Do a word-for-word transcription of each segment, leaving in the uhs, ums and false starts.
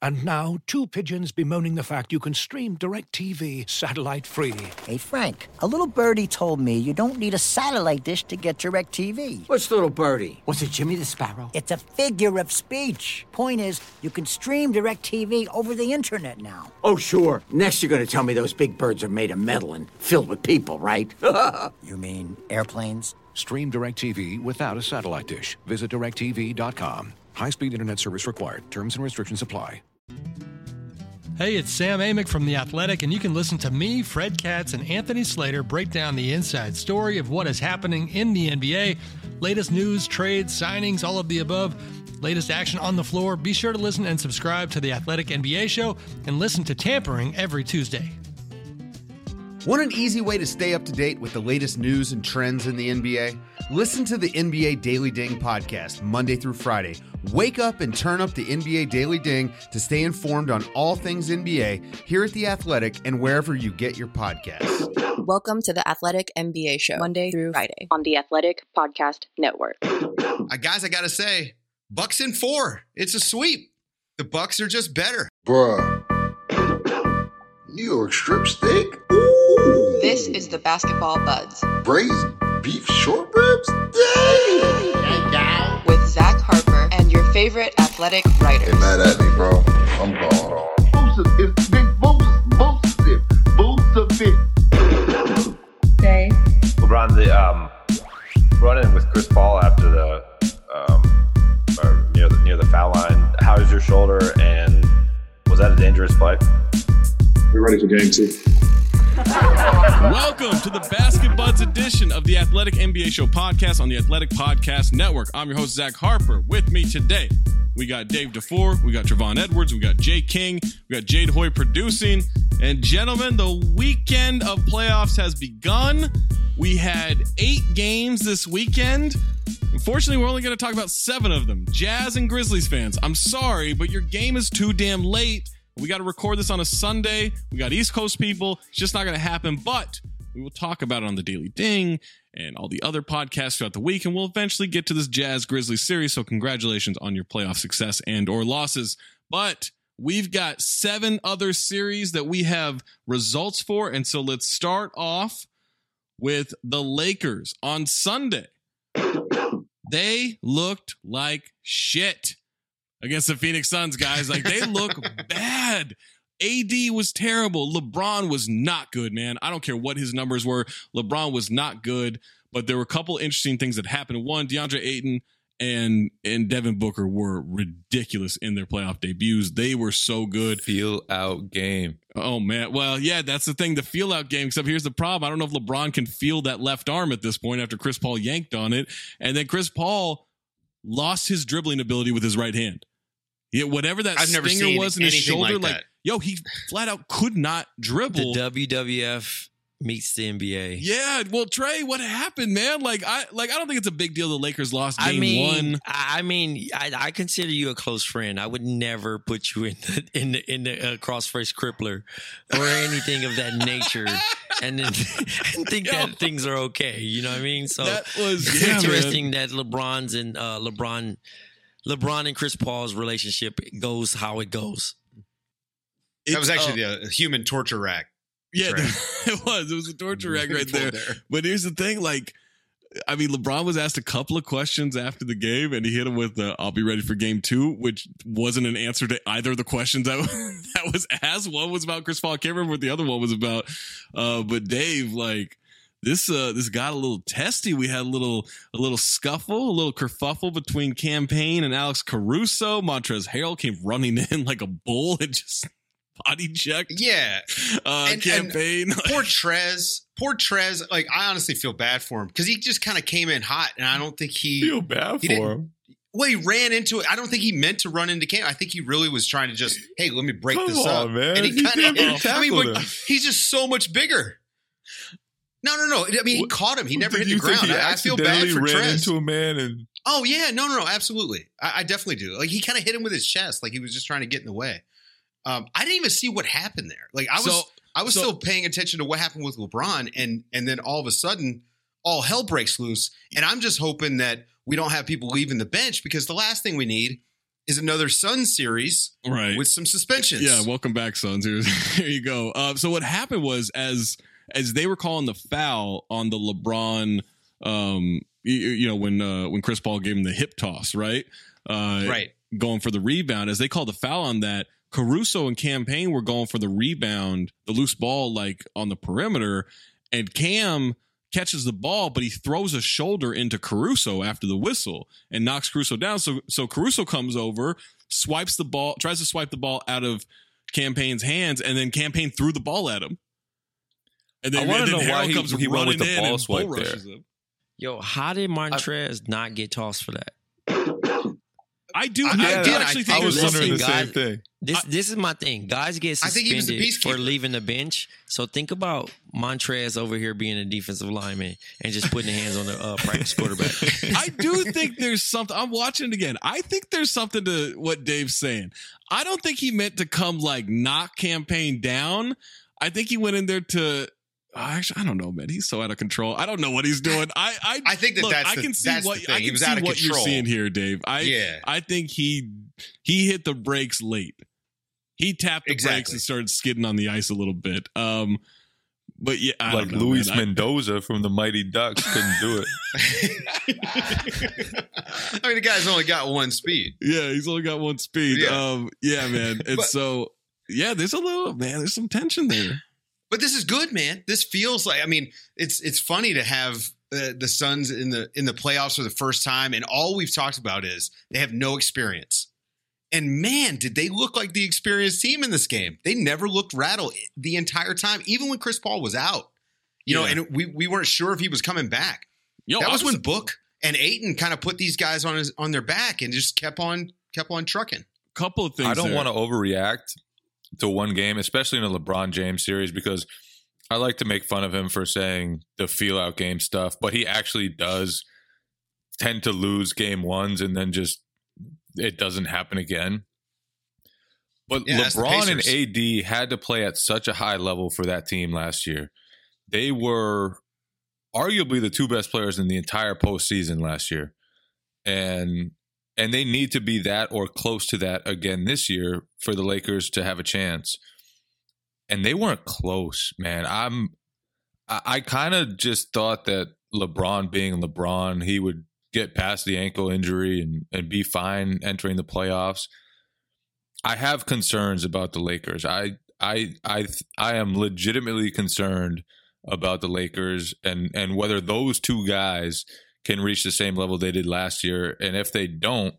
And now, two pigeons bemoaning the fact you can stream DirecTV satellite-free. Hey, Frank, a little birdie told me you don't need a satellite dish to get DirecTV. What's little birdie? Was it Jimmy the Sparrow? It's a figure of speech. Point is, you can stream DirecTV over the internet now. Oh, sure. Next you're going to tell me those big birds are made of metal and filled with people, right? You mean airplanes? Stream DirecTV without a satellite dish. Visit direct T V dot com. High-speed internet service required. Terms and restrictions apply. Hey, it's Sam Amick from The Athletic, and you can listen to me, Fred Katz, and Anthony Slater break down the inside story of what is happening in the N B A. Latest news, trades, signings, all of the above. Latest action on the floor. Be sure to listen and subscribe to The Athletic N B A Show and listen to Tampering every Tuesday. Want an easy way to stay up to date with the latest news and trends in the N B A? Listen to the N B A Daily Ding podcast Monday through Friday. Wake up and turn up the N B A Daily Ding to stay informed on all things N B A here at The Athletic and wherever you get your podcasts. Welcome to The Athletic N B A Show, Monday through Friday on The Athletic Podcast Network. Uh, guys, I gotta say, Bucks in four. It's a sweep. The Bucks are just better. Bruh. New York strip steak? Ooh. This is the Basketball Buds. Braised beef short ribs? Dang! With Zach Harper and your favorite athletic writers. Get mad at me, bro. I'm gone. Boost is big boost, boost it, boost it. Dave. LeBron, the um, running with Chris Paul after the um, or near the near the foul line. How is your shoulder, and was that a dangerous play? We're ready for game two. Welcome to the Basket Buds edition of the Athletic N B A Show podcast on the Athletic Podcast Network. I'm your host, Zach Harper. With me today, we got Dave DeFore, we got Trevon Edwards, we got Jay King, we got Jade Hoy producing. And gentlemen, the weekend of playoffs has begun. We had eight games this weekend. Unfortunately, we're only going to talk about seven of them. Jazz and Grizzlies fans, I'm sorry, but your game is too damn late. We got to record this on a Sunday. We got East Coast people. It's just not going to happen, but we will talk about it on the Daily Ding and all the other podcasts throughout the week, and we'll eventually get to this Jazz Grizzlies series, so congratulations on your playoff success and or losses. But we've got seven other series that we have results for, and so let's start off with the Lakers on Sunday. They looked like shit against the Phoenix Suns, guys. Like, they look bad. A D was terrible. LeBron was not good, man. I don't care what his numbers were. LeBron was not good, but there were a couple interesting things that happened. One, DeAndre Ayton and and Devin Booker were ridiculous in their playoff debuts. They were so good. Feel out game. Oh, man. Well, yeah, that's the thing, the feel out game. Except here's the problem. I don't know if LeBron can feel that left arm at this point after Chris Paul yanked on it. And then Chris Paul lost his dribbling ability with his right hand. Yeah, whatever that I've never stinger seen was in his shoulder, like, like, yo, he flat out could not dribble. The W W F meets the N B A. Yeah, well, Trey, what happened, man? Like, I like, I don't think it's a big deal the Lakers lost game I mean, one. I mean, I, I consider you a close friend. I would never put you in the in the in the uh, crossface crippler or anything of that nature, and then and think yo, that things are okay. You know what I mean? So that was it's yeah, interesting man. that LeBron's and uh, LeBron. LeBron and Chris Paul's relationship goes how it goes. That was actually uh, the human torture rack. Yeah, it was. It was a torture rack right there. there. But here's the thing, like, I mean, LeBron was asked a couple of questions after the game, and he hit him with the, I'll be ready for game two, which wasn't an answer to either of the questions that, that was asked. One was about Chris Paul. I can't remember what the other one was about. Uh, but Dave, like, This uh this got a little testy. We had a little a little scuffle, a little kerfuffle between Cam Payne and Alex Caruso. Montrezl Harrell came running in like a bull and just body checked. Yeah, uh, and, Cam and Payne. Poor Trez, poor Trez. Like, I honestly feel bad for him because he just kind of came in hot, and I don't think he feel bad he for him. Well, he ran into it. I don't think he meant to run into Cam. I think he really was trying to just, hey, let me break Come this on, up, man. and he, He kind of. I mean, tackled but him. he's just so much bigger. No, no, no. I mean, he caught him. He never Did hit the you think ground. he I, I feel bad for ran Trez. into a man and Oh yeah, no, no, no, absolutely. I, I definitely do. Like, he kind of hit him with his chest, like he was just trying to get in the way. Um, I didn't even see what happened there. Like, I was, So- I was so- still paying attention to what happened with LeBron, and and then all of a sudden, all hell breaks loose. And I'm just hoping that we don't have people leaving the bench, because the last thing we need is another Suns series right. with some suspensions. Yeah, welcome back, Suns. Here, here you go. Uh, so what happened was as as they were calling the foul on the LeBron, um, you, you know, when uh, when Chris Paul gave him the hip toss, right? Uh, right. Going for the rebound. As they called the foul on that, Caruso and Cam Payne were going for the rebound, the loose ball, like on the perimeter, and Cam catches the ball, but he throws a shoulder into Caruso after the whistle and knocks Caruso down. So so Caruso comes over, swipes the ball, tries to swipe the ball out of Cam Payne's hands, and then Cam Payne threw the ball at him. And then, I want to and then know Harold why comes he, he went with the ball and swipe bull there. rushes him. Yo, how did Montrez I, not get tossed for that? I do. I, I, I do did. actually I, think I was there's wondering the guys, same thing. This I, this is my thing. Guys get I think he was the suspended for peacekeeper. leaving the bench. So think about Montrez over here being a defensive lineman and just putting hands on the uh, practice quarterback. I do think there's something. I'm watching it again. I think there's something to what Dave's saying. I don't think he meant to come like knock Cam Payne down. I think he went in there to. Actually, I don't know, man. He's so out of control. I don't know what he's doing. I I, I think that look, that's I the, can see that's what the thing. I He can was see out of what control. you're seeing here, Dave. I yeah. I think he he hit the brakes late. He tapped the Exactly. brakes and started skidding on the ice a little bit. Um, but yeah, I like don't know, Luis man. I- Mendoza from the Mighty Ducks couldn't do it. I mean, the guy's only got one speed. Yeah, he's only got one speed. Yeah. Um, yeah, man. And But- so, yeah, there's a little man. There's some tension there. But this is good, man. This feels like, I mean, it's it's funny to have uh, the Suns in the in the playoffs for the first time, and all we've talked about is they have no experience. And man, did they look like the experienced team in this game? They never looked rattled the entire time, even when Chris Paul was out. You know, Yeah. and we we weren't sure if he was coming back. Yo, that I was, was- when Book and Ayton kind of put these guys on his on their back and just kept on kept on trucking. Couple of things. I don't there. want to overreact to one game, especially in a LeBron James series, because I like to make fun of him for saying the feel out game stuff, but he actually does tend to lose game ones and then just it doesn't happen again. But Yeah, that's the LeBron and Pacers. A D had to play at such a high level for that team last year. They were arguably the two best players in the entire postseason last year. And and they need to be that or close to that again this year for the Lakers to have a chance. And they weren't close, man. I'm I, I kind of just thought that LeBron being LeBron, he would get past the ankle injury and, and be fine entering the playoffs. I have concerns about the Lakers. I I I I am legitimately concerned about the Lakers and and whether those two guys can reach the same level they did last year. And if they don't,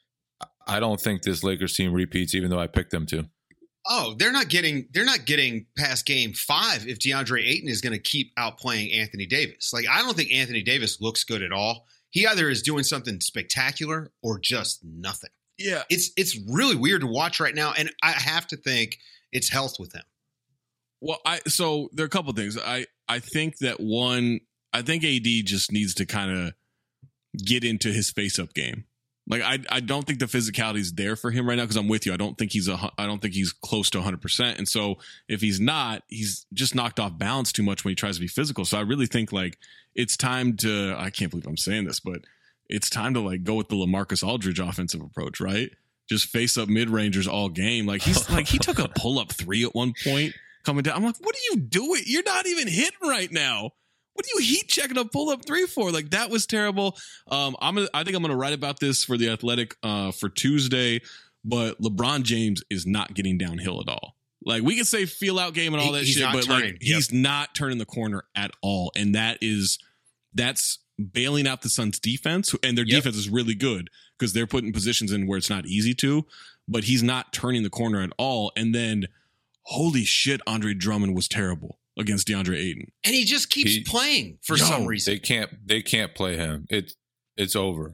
I don't think this Lakers team repeats, even though I picked them to. Oh, they're not getting they're not getting past game five if DeAndre Ayton is going to keep outplaying Anthony Davis. Like, I don't think Anthony Davis looks good at all. He either is doing something spectacular or just nothing. Yeah. It's it's really weird to watch right now, and I have to think it's health with him. Well, I so there are a couple of things. I I think that one, I think A D just needs to kind of get into his face up game. Like, I I don't think the physicality is there for him right now, because I'm with you. I don't think he's a hu- I don't think he's close to one hundred percent. And so if he's not, he's just knocked off balance too much when he tries to be physical. So I really think like it's time to, I can't believe I'm saying this, but it's time to like go with the LaMarcus Aldridge offensive approach, right? Just face up mid rangers all game. Like he's like he took a pull up three at one point coming down. I'm like, what are you doing? You're not even hitting right now. What are you heat checking a pull up three for? Like, that was terrible. Um, I'm gonna, I think I'm going to write about this for the Athletic uh, for Tuesday. But LeBron James is not getting downhill at all. Like, we can say feel out game and all He- that he's shit, not but turning. like he's not turning the corner at all, and that is that's bailing out the Suns' defense, and their Yep. defense is really good because they're putting positions in where it's not easy to. But he's not turning the corner at all. And then, holy shit, Andre Drummond was terrible against DeAndre Ayton. And he just keeps He- playing for Yo, some reason. They can't they can't play him. It's it's over.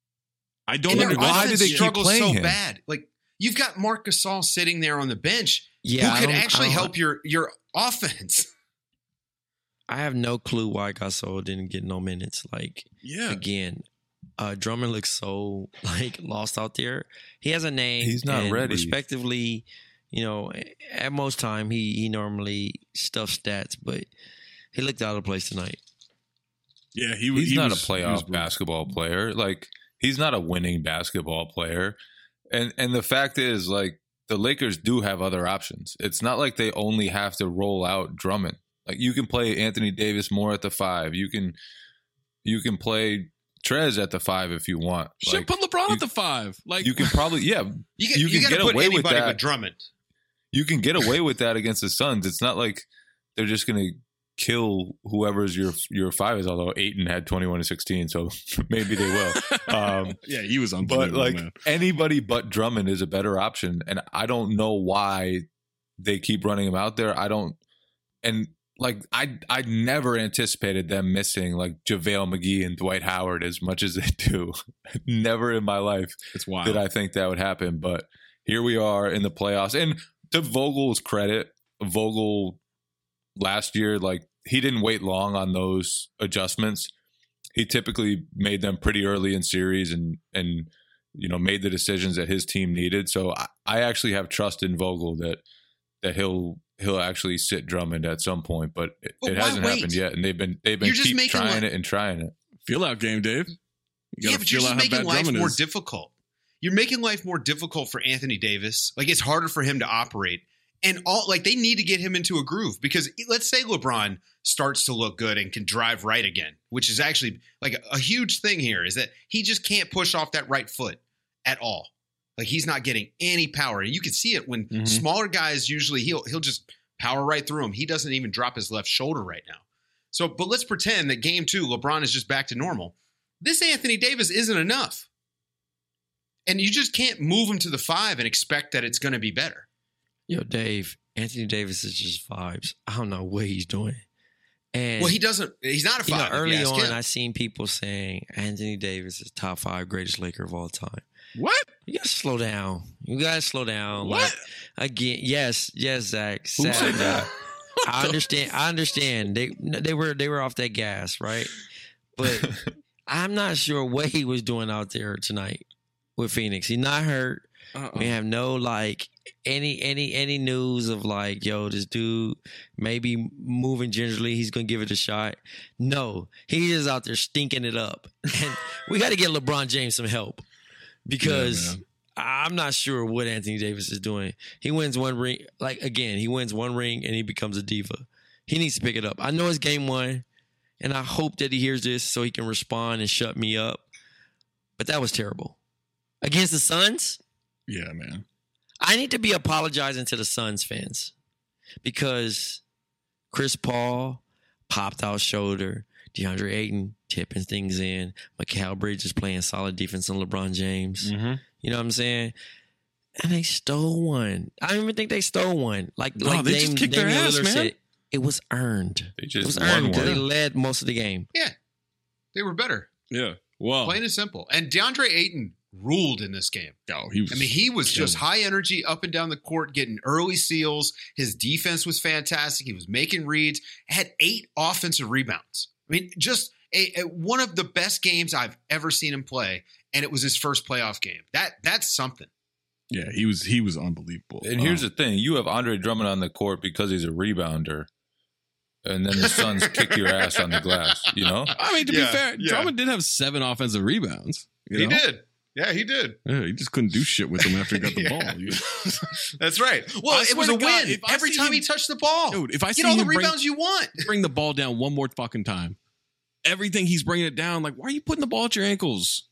I don't And their understand. why offense did they keep struggles playing so him? bad. Like, you've got Marc Gasol sitting there on the bench Yeah, I who could don't- actually I don't- help your your offense. I have no clue why Gasol didn't get no minutes. Like, Yeah. again, uh, Drummond looks so like lost out there. He has a name. He's not and ready. Respectively, you know, at most time he he normally stuffs stats, but he looked out of place tonight. Yeah, he, He's he not was, a he was playoff basketball player. Like, he's not a winning basketball player. And and the fact is, like, the Lakers do have other options. It's not like they only have to roll out Drummond. Like, you can play Anthony Davis more at the five. You can you can play Trez at the five if you want. Should like, put LeBron you, at the five. Like you can probably yeah. You, get, you you can gotta get put away with anybody that. but Drummond. You can get away with that against the Suns. It's not like they're just going to kill whoever's your your five is. Although Ayton had twenty-one to sixteen, so maybe they will. Um, yeah, he was unbelievable. But like man. anybody but Drummond is a better option, and I don't know why they keep running him out there. I don't, and like I I never anticipated them missing like JaVale McGee and Dwight Howard as much as they do. Never in my life it's wild. did I think that would happen, but here we are in the playoffs. And to Vogel's credit, Vogel last year, like he didn't wait long on those adjustments. He typically made them pretty early in series and and you know made the decisions that his team needed. So I, I actually have trust in Vogel that that he'll he'll actually sit Drummond at some point, but it, but it hasn't wait? happened yet. And they've been they've been You're keep trying life, it and trying it. Feel out game, Dave. You yeah, but you're just making life Drummond more is. difficult. You're making life more difficult for Anthony Davis. Like it's harder for him to operate. And all like they need to get him into a groove because let's say LeBron starts to look good and can drive right again, which is actually like a, a huge thing here is that he just can't push off that right foot at all. Like he's not getting any power. And you can see it when mm-hmm. smaller guys usually he'll he'll just power right through him. He doesn't even drop his left shoulder right now. So, but let's pretend that game two, LeBron is just back to normal. This Anthony Davis isn't enough. And you just can't move him to the five and expect that it's going to be better. Yo, Dave, Anthony Davis is just vibes. I don't know what he's doing. And well, he doesn't. He's not a five. You know, early on, him. I seen people saying Anthony Davis is top five greatest Laker of all time. What? You gotta slow down. You gotta slow down. What? Like, again, yes, yes, Zach. Who Zach, said that? I understand. I understand. They they were they were off that gas, right? But I'm not sure what he was doing out there tonight with Phoenix. He's not hurt. Uh-uh. We have no like any any any news of like, yo, this dude maybe moving gingerly, he's gonna give it a shot. No, he is out there stinking it up, and we got to get LeBron James some help because yeah, I'm not sure what Anthony Davis is doing. He wins one ring, like again, he wins one ring and he becomes a diva. He needs to pick it up. I know it's game one, and I hope that he hears this so he can respond and shut me up. But that was terrible against the Suns. Yeah, man. I need to be apologizing to the Suns fans because Chris Paul popped out shoulder, DeAndre Ayton tipping things in, Mikal Bridges playing solid defense on LeBron James. Mm-hmm. You know what I'm saying? And they stole one. I don't even think they stole one. Like, no, like they Dame, just kicked Damian their ass, Lillard man. said, it was earned. They just it was won earned because one. they led most of the game. Yeah, they were better. Yeah, well, plain and simple. And DeAndre Ayton ruled in this game. Oh, he was. I mean, he was killing. just high energy up and down the court, getting early steals. His defense was fantastic. He was making reads. Had eight offensive rebounds. I mean, just a, a, one of the best games I've ever seen him play, and it was his first playoff game. That that's something. Yeah, he was. He was unbelievable. And here's um, the thing: you have Andre Drummond on the court because he's a rebounder. And then the Suns kick your ass on the glass, you know? I mean, to Yeah, be fair, yeah. Drummond did have seven offensive rebounds. you He know? did. Yeah, he did. Yeah, he just couldn't do shit with them after he got the Yeah. ball. That's right. Well, I it swear was a to God, win if I every see time him- he touched the ball. Dude, if I see Get all the him bring- rebounds you want. Bring the ball down one more fucking time. Everything he's bringing it down. Like, why are you putting the ball at your ankles?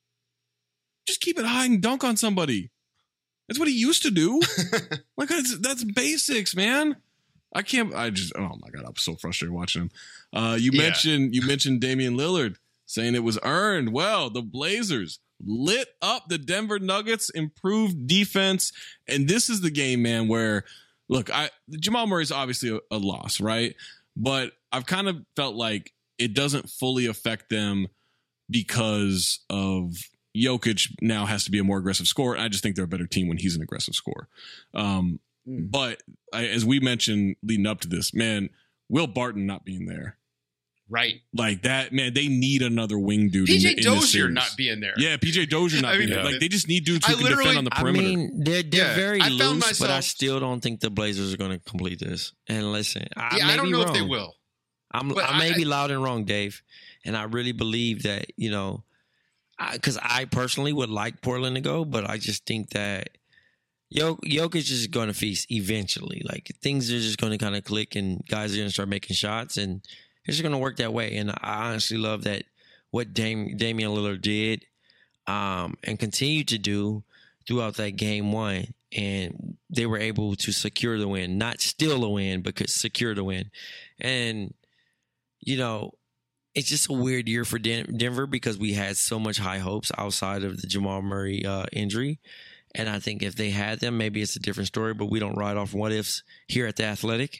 Just keep it high and dunk on somebody. That's what he used to do. Like, that's, that's basics, man. I can't. I just. Oh my god, I'm so frustrated watching him. Uh, you Yeah. mentioned you mentioned Damian Lillard saying it was earned. Well, the Blazers lit up the Denver Nuggets, improved defense, and this is the game, man. Where look, I Jamal Murray's obviously a, a loss, right? But I've kind of felt like it doesn't fully affect them because of Jokic now has to be a more aggressive scorer. I just think they're a better team when he's an aggressive scorer. Um, Mm. But I, as we mentioned leading up to this, man, Will Barton not being there, Right. like that, man, they need another wing dude. P J in the, in this Dozier series. not being there. Yeah, P J Dozier not I being mean, there. yeah. Like they just need dudes who I can literally- defend on the I perimeter. mean, they're they're Yeah, very I found loose, but I myself- still don't think the Blazers are going to complete this. And listen, I, Yeah, may I don't be know wrong. if they will. I'm, But I may I- be loud and wrong, Dave, and I really believe that you know, because I, I personally would like Portland to go, but I just think that Jok- Jokic is going to feast eventually. Like things are just going to kind of click, and guys are going to start making shots, and it's just going to work that way. And I honestly love that what Dame, Damian Lillard did um, and continued to do throughout that game one. And they were able to secure the win, not steal the win, but secure the win. And, you know, it's just a weird year for Den- Denver because we had so much high hopes outside of the Jamal Murray uh, injury. And I think if they had them, maybe it's a different story, but we don't ride off what ifs here at the Athletic.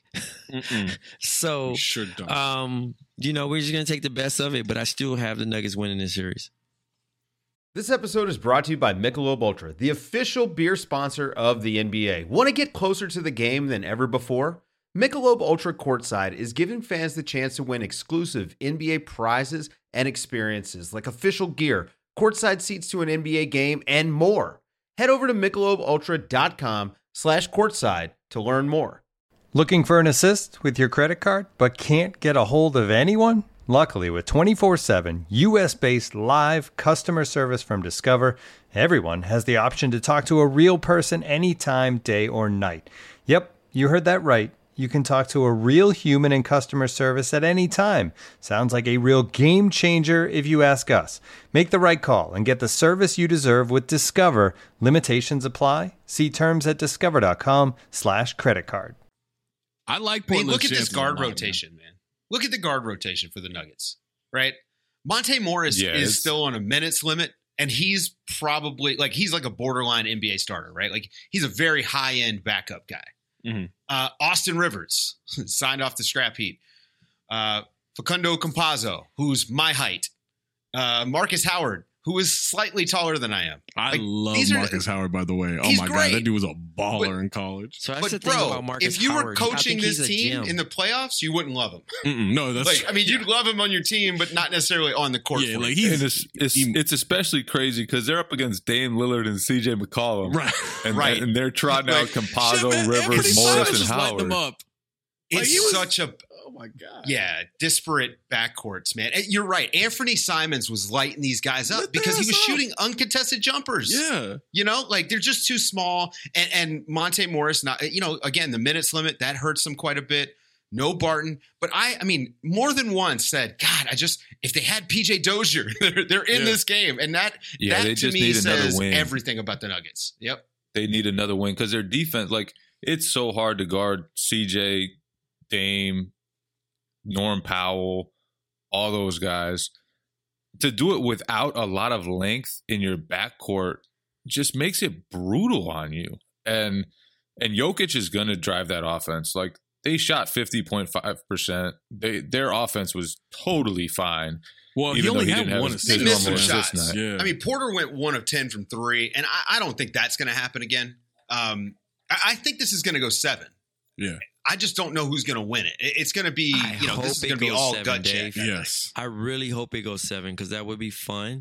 so, we sure don't. Um, you know, we're just going to take the best of it, but I still have the Nuggets winning this series. This episode is brought to you by Michelob Ultra, the official beer sponsor of the N B A. Want to get closer to the game than ever before? Michelob Ultra Courtside is giving fans the chance to win exclusive N B A prizes and experiences like official gear, courtside seats to an N B A game, and more. Head over to michelobultra.com slash courtside to learn more. Looking for an assist with your credit card but can't get a hold of anyone? Luckily, with twenty-four seven U S-based live customer service from Discover, everyone has the option to talk to a real person anytime, day or night. Yep, you heard that right. You can talk to a real human in customer service at any time. Sounds like a real game changer if you ask us. Make the right call and get the service you deserve with Discover. Limitations apply. See terms at discover.com slash credit card. I like I mean, Portland's look at this chances a guard lot, rotation, man. man. Look at the guard rotation for the Nuggets, right? Monte Morris Yeah, is it's- still on a minutes limit, and he's probably like he's like a borderline N B A starter, right? Like he's a very high end backup guy. Mhm. Uh, Austin Rivers signed off the scrap heap. Uh, Facundo Campazzo, who's my height. Uh, Marcus Howard, who is slightly taller than I am. I Like, love these are- Marcus Howard, by the way. Oh He's my great. God, that dude was a baller But- in college. So that's But the thing bro, about Marcus if you Howard. were I coaching think this he's a team gem. in the playoffs, you wouldn't love him. Mm-mm, no, that's Like, I mean, you'd love him on your team, but not necessarily on the court. yeah, for like you. And he's it's, it's, it's especially crazy because they're up against Dame Lillard and C J McCollum. right. And, Right. and they're trotting out Like, Campazzo, Shit, man, Anthony Rivers, Simons Morris, and was lighting them Howard. up. It's Like, he was- such a Oh my God. yeah disparate backcourts, man. And you're right. Anthony Simons was lighting these guys up Lit their because he ass was up. shooting uncontested jumpers. Yeah. You know, like they're just too small. And, and Monte Morris, not you know, again the minutes limit that hurts them quite a bit. No Barton, but I, I mean, more than once said, God, I just if they had P J Dozier, they're, they're in Yeah. this game, and that Yeah, that they to just me need another says win. everything about the Nuggets. Yep. They need another win because their defense, like, it's so hard to guard C J, Dame, Norm Powell, all those guys. To do it without a lot of length in your backcourt just makes it brutal on you. And and Jokic is going to drive that offense. Like, they shot fifty point five percent. They Their offense was totally fine. Well, he even though only he had didn't have one his- They assist. his missed some normal assist shots. night. Yeah. I mean, Porter went one of ten from three, and I, I don't think that's going to happen again. Um, I, I think this is going to go seven. Yeah. I just don't know who's going to win it. It- It's going to be, I you know, this hope is it going to be goes all seven, gut Dave. check. Yes. I really hope it goes seven because that would be fun.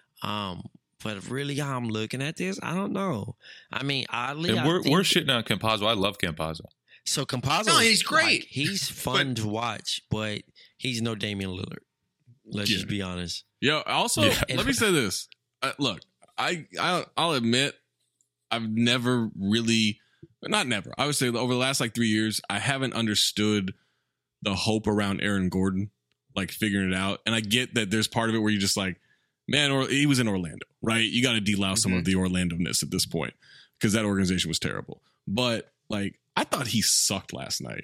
Um, but really, how I'm looking at this, I don't know. I mean, oddly, And I we're, think, we're shitting on Campazzo. I love Campazzo. so Campazzo. No, is, he's great. like, he's fun to watch, but he's no Damian Lillard. Let's Yeah. just be honest. Yo, also, Yeah. let me say this. Uh, look, I, I I'll admit, I've never really, not never. I would say over the last like three years, I haven't understood the hope around Aaron Gordon, like figuring it out. And I get that there's part of it where you're just like, man, or he was in Orlando, right? You got to delouse some of the Orlando-ness at this point because that organization was terrible. But like, I thought he sucked last night.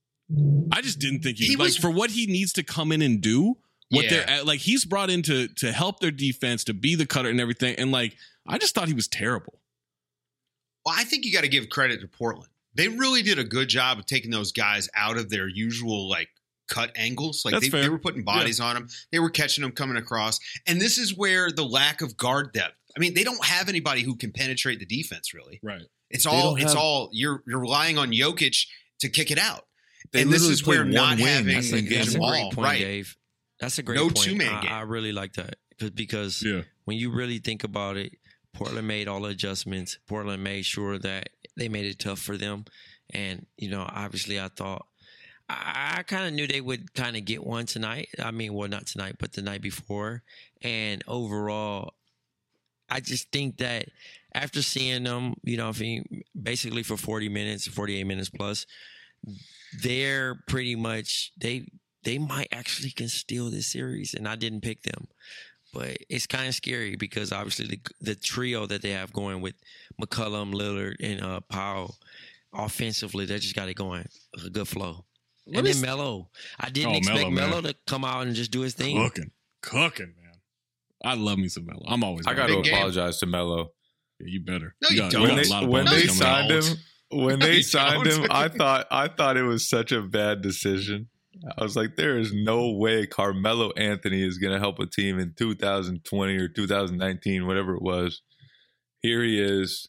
I just didn't think he, He like was- for what he needs to come in and do. What Yeah. they're at, like, he's brought in to to help their defense, to be the cutter and everything. And like, I just thought he was terrible. Well, I think you got to give credit to Portland. They really did a good job of taking those guys out of their usual like cut angles. Like That's they, fair. they were putting bodies on them. They were catching them coming across. And this is where the lack of guard depth. I mean, they don't have anybody who can penetrate the defense really. Right. It's They all don't it's have- all you're you're relying on Jokic to kick it out. They and this literally is where played not one wing. having That's a, that's a Jamal, great point, right? Dave. That's a great No point. two-man I, game. I really like that 'Cause- because Yeah. when you really think about it, Portland made all the adjustments. Portland made sure that they made it tough for them. And, you know, obviously I thought, I, I kind of knew they would kind of get one tonight. I mean, well, not tonight, but the night before. And overall, I just think that after seeing them, you know, if he, basically for forty minutes, forty-eight minutes plus, they're pretty much they they might actually can steal this series. And I didn't pick them, but it's kind of scary because obviously the the trio that they have going with McCollum, Lillard, and uh, Powell, offensively, they just got it going, a good flow. What and is, then Melo. I didn't oh, expect Melo to come out and just do his thing. Cooking, cooking, man. I love me some Melo. I'm always. I got to apologize to Melo. Yeah, you better. No, you, you don't. When they, when they signed him, when no, they signed him, I thought I thought it was such a bad decision. I was like, there is no way Carmelo Anthony is going to help a team in two thousand twenty or two thousand nineteen, whatever it was. Here he is,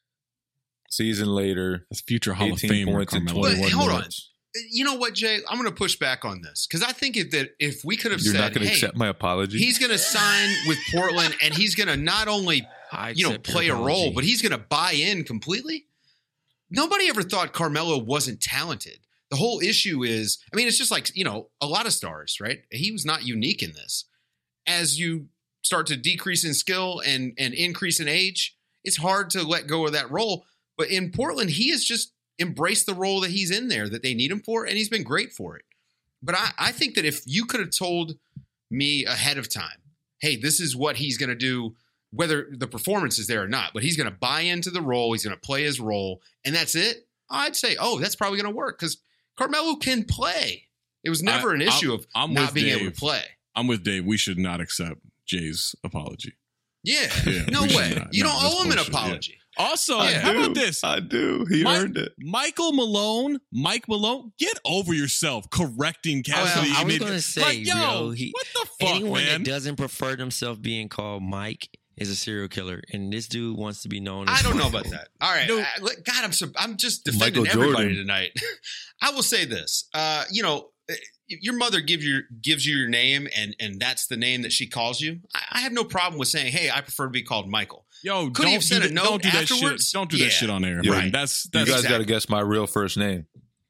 season later. That's future Hall of Famer points in Carmelo. twenty-one Hold minutes. on. You know what, Jay? I'm going to push back on this because I think if that if we could have You're said, not going to hey, accept my apology. He's going to sign with Portland, and he's going to not only you know play a role, but he's going to buy in completely. Nobody ever thought Carmelo wasn't talented. The whole issue is, I mean, it's just like, you know, a lot of stars, right? He was not unique in this. As you start to decrease in skill and and increase in age, it's hard to let go of that role. But in Portland, he has just embraced the role that he's in there, that they need him for, and he's been great for it. But I, I think that if you could have told me ahead of time, hey, this is what he's going to do, whether the performance is there or not, but he's going to buy into the role, he's going to play his role, and that's it, I'd say, oh, that's probably going to work because Carmelo can play. It was never I, an issue I'm, of I'm not being Dave. able to play. I'm with Dave. We should not accept Jay's apology. Yeah, yeah no way. Not. You no, don't owe him bullshit. an apology. Yeah. Also, yeah. how about this? I do. He Mike, earned it. Michael Malone, Mike Malone, get over yourself correcting Cassidy. Well, I was going to say, like, yo, bro, he, what the fuck, anyone man? that doesn't prefer themselves being called Mike is a serial killer, and this dude wants to be known as I don't Michael. know about that. All right. No. I, God, I'm so, I'm just defending Michael everybody Jordan. tonight. I will say this. Uh, you know, your mother gives you gives you your name, and and that's the name that she calls you. I, I have no problem with saying, hey, I prefer to be called Michael. Yo, Could he have sent do a note don't do that afterwards? shit. Don't do Yeah. that shit on air, Yeah. man. That's You that's guys exactly. got to guess my real first name.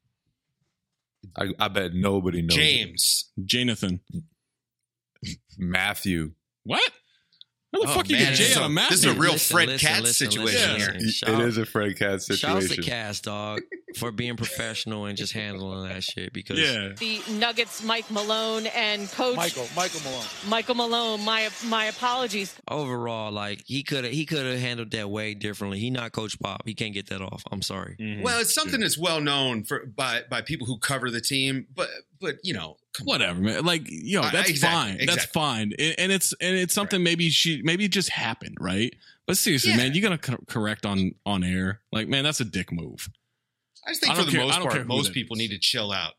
I, I bet nobody knows. it. James. Jonathan. Matthew. What? How the Oh, fuck you man, get Jay this is out a- of Matthew? This is a real Listen, Fred listen, Katz listen, situation listen, here. listen. Shout- It is a Fred Katz Shouts to situation. Cass, dog, for being professional and just handling that shit. Because Yeah. The Nuggets, Mike Malone, and Coach Michael, Michael Malone. Michael Malone. My my apologies. overall, like he could have he could have handled that way differently. He not Coach Pop. He can't get that off. I'm sorry. Mhm. Well, it's something that's well known for by by people who cover the team, but but you know, come on. Whatever, man. Like, yo, Uh, that's exactly, fine. That's exactly. fine. And, and it's and it's something maybe she maybe it just happened, right? But seriously, Yeah. man, you gotta co- correct on on air. Like, man, that's a dick move. I just think I for don't the care- I most don't care part, who most that people is. need to chill out.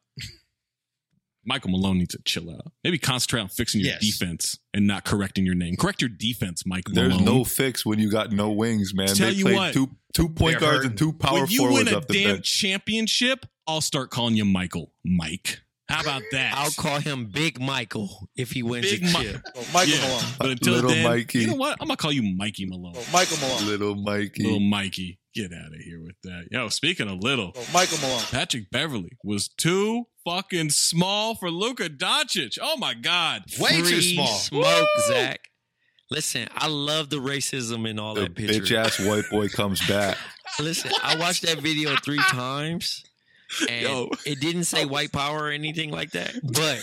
Michael Malone needs to chill out. Maybe concentrate on fixing your Yes. defense and not correcting your name. Correct your defense, Mike There's Malone. no fix when you got no wings, man. Tell they you played what. two two point They're guards hurting. and two power when you win forwards a off the damn bench. championship, I'll start calling you Michael. Mike. How about that? I'll call him Big Michael if he wins Big a Mi- chip. Oh, Michael Yeah. Malone. But until Little then, Mikey. you know what? I'm gonna call you Mikey Malone. Oh, Michael Malone. Little Mikey. Little Mikey. Get out of here with that. Yo, speaking of little, Oh, Michael Malone. Patrick Beverly was too fucking small for Luka Doncic. Oh my God. Way too Free small. Smoke, Zach. Listen, I love the racism in all The that picture. bitch ass white boy comes back. Listen, I watched that video three times, and Yo. it didn't say white power or anything like that. But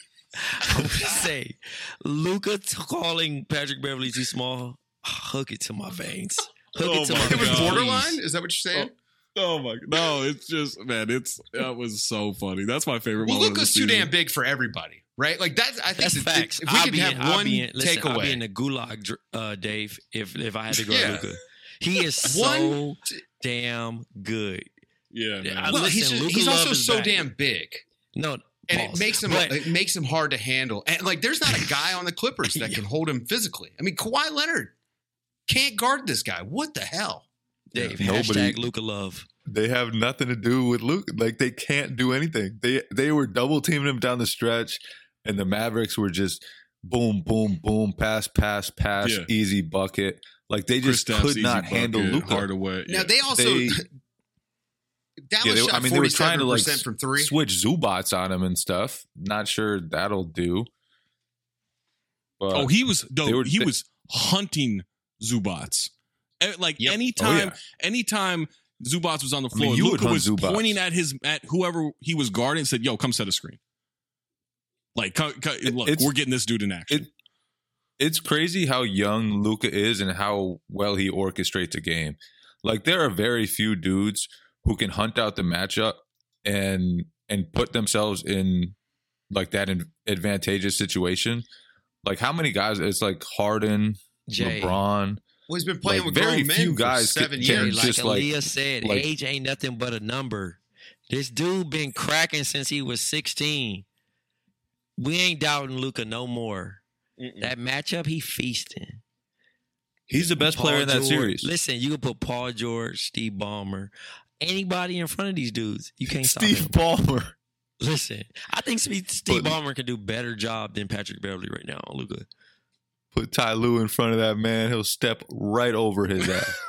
I would say, Luka calling Patrick Beverly too small, hook it to my veins. Hook Oh it to my my It was veins. God. borderline. Is that what you're saying? Oh my God. No, it's just, man, it's, that was so funny. That's my favorite Well, moment. of the Luka's too season. damn big for everybody, right? Like that's. I think That's that facts. if we I'll could be have in, I'll one be in, listen, I'll be takeaway, in the gulag, uh, Dave, if if I had to go to Yeah. Luka. He is so One- damn good. Yeah, man. I- well, listen, he's just, Luka he's Love also is so back. damn big. No, And pause. it makes him But- it makes him hard to handle. And like, there's not a guy on the Clippers that can hold him physically. I mean, Kawhi Leonard can't guard this guy. What the hell? Dave, Nobody- hashtag Luka Love. They have nothing to do with Luke. Like they can't do anything. They they were double teaming him down the stretch, and the Mavericks were just boom, boom, boom, pass, pass, pass, Yeah. easy bucket. Like they just Kristaps, could easy not bucket, handle Luka. Hardaway. Now Yeah. they also They- Dallas Yeah, they, shot I mean, they were trying to like from three. switch Zubats on him and stuff. Not sure that'll do. But oh, he was no, were, he they, was hunting Zubats. Like Yep. anytime, Oh, yeah. anytime Zubats was on the floor, I mean, you would Luka hunt was Zubats. pointing at his at whoever he was guarding and said, "Yo, come set a screen." Like, co- co- look, It's- we're getting this dude in action. It, it's crazy how young Luka is and how well he orchestrates a game. Like, there are very few dudes who can hunt out the matchup and and put themselves in like that in advantageous situation. Like, how many guys? It's like Harden, Jay. LeBron. Well, he's been playing like, with very grown men few for guys seven can, years. Like just like, Aaliyah said, like, age ain't nothing but a number. This dude been cracking since he was sixteen. We ain't doubting Luka no more. Mm-mm. That matchup, he feasting. He's the best Paul player in that George. series. Listen, you can put Paul George, Steve Ballmer, anybody in front of these dudes. You can't stop Steve him. Ballmer. Listen, I think Steve, Steve But- Ballmer can do better job than Patrick Beverly right now on Luka. Put Ty Lue in front of that man, he'll step right over his ass.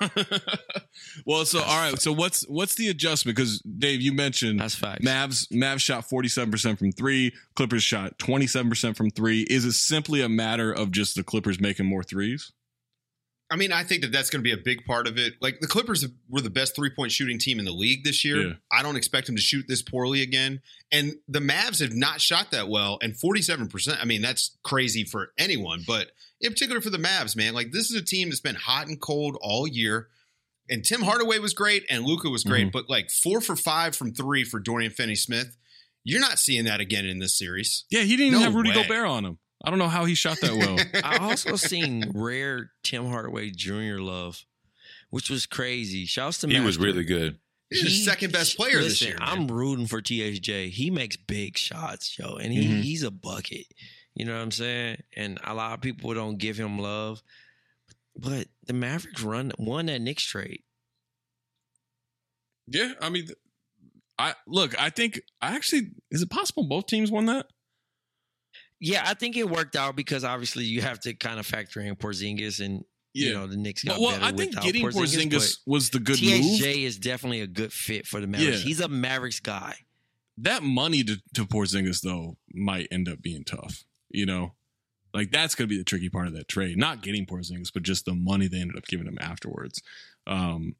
Well, so all right. So what's what's the adjustment? Because Dave, you mentioned That's facts. Mavs Mavs shot forty-seven percent from three. Clippers shot twenty-seven percent from three. Is it simply a matter of just the Clippers making more threes? I mean, I think that that's going to be a big part of it. Like, the Clippers were the best three-point shooting team in the league this year. Yeah. I don't expect them to shoot this poorly again. And the Mavs have not shot that well. And forty-seven percent, I mean, that's crazy for anyone. But in particular for the Mavs, man, like, this is a team that's been hot and cold all year. And Tim Hardaway was great and Luka was great. Mm-hmm. But, like, four for five from three for Dorian Finney-Smith. You're not seeing that again in this series. Yeah, he didn't even No have Rudy way. Gobert on him. I don't know how he shot that well. I also seen rare Tim Hardaway Junior love, which was crazy. Shouts to He Master. was really good. He's the second best player listen, this year. Man. I'm rooting for T H J. He makes big shots, yo, and he, Mhm. he's a bucket. You know what I'm saying? And a lot of people don't give him love, but the Mavericks run won that Knicks trade. Yeah, I mean, I look. I think I actually is it possible both teams won that? Yeah, I think it worked out because obviously you have to kind of factor in Porzingis, and you Yeah. know the Knicks got Well, better I think without getting Porzingis, Porzingis was the good T H J move. is definitely a good fit for the Mavericks. Yeah. He's a Mavericks guy. That money to, to Porzingis though might end up being tough. You know, like that's going to be the tricky part of that trade. Not getting Porzingis, but just the money they ended up giving him afterwards. Um,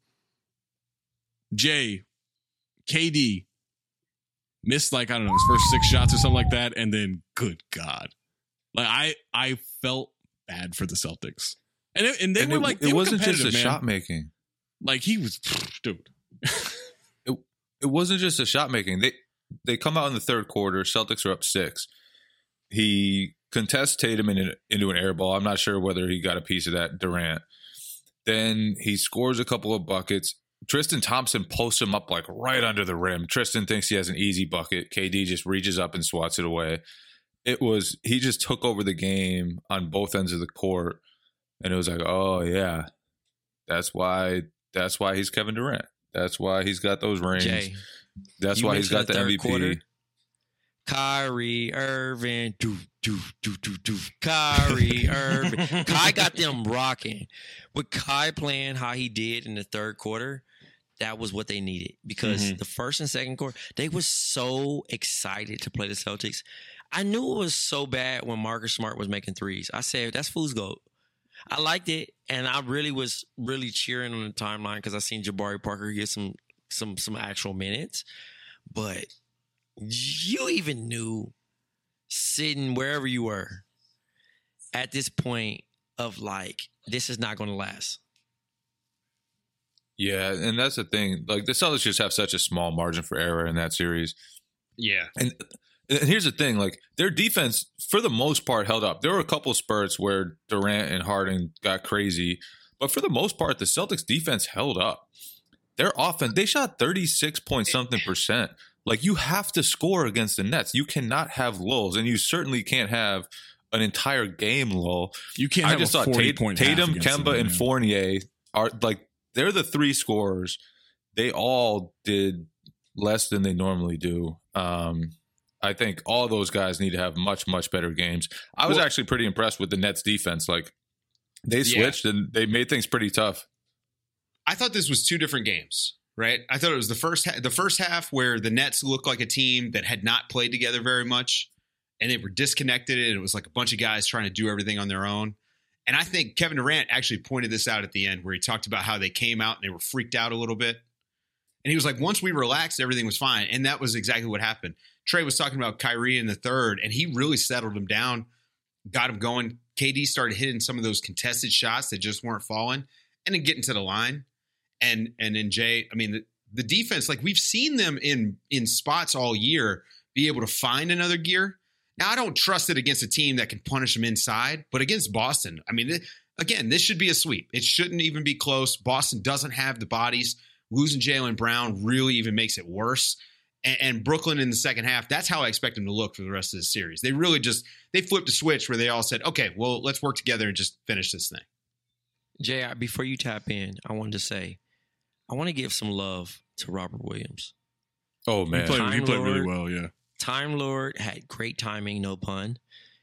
Jay, K D missed like I don't know his first six shots or something like that, and then good God, like I I felt bad for the Celtics, and it, and they And were it, like it they were wasn't just a competitive, man. shot making. Like he was, dude. It, it wasn't just a shot making. They they come out in the third quarter. Celtics are up six. He contests Tatum in, into an air ball. I'm not sure whether he got a piece of that, Durant. Then he scores a couple of buckets. Tristan Thompson posts him up like right under the rim. Tristan thinks he has an easy bucket. K D just reaches up and swats it away. It was, he just took over the game on both ends of the court. And it was like, oh yeah, that's why, that's why he's Kevin Durant. That's why he's got those rings. Jay, that's you why he's got the mentioned M V the P. third quarter. Kyrie Irving, do do do do do. Kyrie Irving, Kai got them rocking. With Kai playing how he did in the third quarter, that was what they needed because Mm-hmm. the first and second quarter they were so excited to play the Celtics. I knew it was so bad when Marcus Smart was making threes. I said that's fool's gold. I liked it, and I really was really cheering on the timeline because I seen Jabari Parker get some some some actual minutes, but. You even knew sitting wherever you were at this point of like, this is not going to last. Yeah, and that's the thing. Like the Celtics just have such a small margin for error in that series. Yeah. And, and here's the thing, like their defense for the most part held up. There were a couple spurts where Durant and Harden got crazy, but for the most part the Celtics defense held up. Their offense, they shot thirty-six point something percent. Like you have to score against the Nets. You cannot have lulls, and you certainly can't have an entire game lull. You can't I have just a thought forty Tate, point half Tatum, against Kemba, them, and man. Fournier are like they're the three scorers. They all did less than they normally do. Um, I think all those guys need to have much, much better games. I was Well- actually pretty impressed with the Nets defense. Like they Yeah. switched and they made things pretty tough. I thought this was two different games, right? I thought it was the first ha- the first half where the Nets looked like a team that had not played together very much, and they were disconnected, and it was like a bunch of guys trying to do everything on their own. And I think Kevin Durant actually pointed this out at the end, where he talked about how they came out and they were freaked out a little bit. And he was like, once we relaxed, everything was fine. And that was exactly what happened. Trey was talking about Kyrie in the third, and he really settled him down, got him going. K D started hitting some of those contested shots that just weren't falling, and then getting to the line. And and then Jay, I mean, the, the defense, like we've seen them in in spots all year be able to find another gear. Now, I don't trust it against a team that can punish them inside, but against Boston, I mean, th- again, this should be a sweep. It shouldn't even be close. Boston doesn't have the bodies. Losing Jaylen Brown really even makes it worse. And, and Brooklyn in the second half, that's how I expect them to look for the rest of the series. They really just, they flipped a switch where they all said, okay, well, let's work together and just finish this thing. Jay, before you tap in, I wanted to say, I want to give some love to Robert Williams. Oh, man. He played, he played Lord, really well, yeah. Time Lord had great timing, no pun.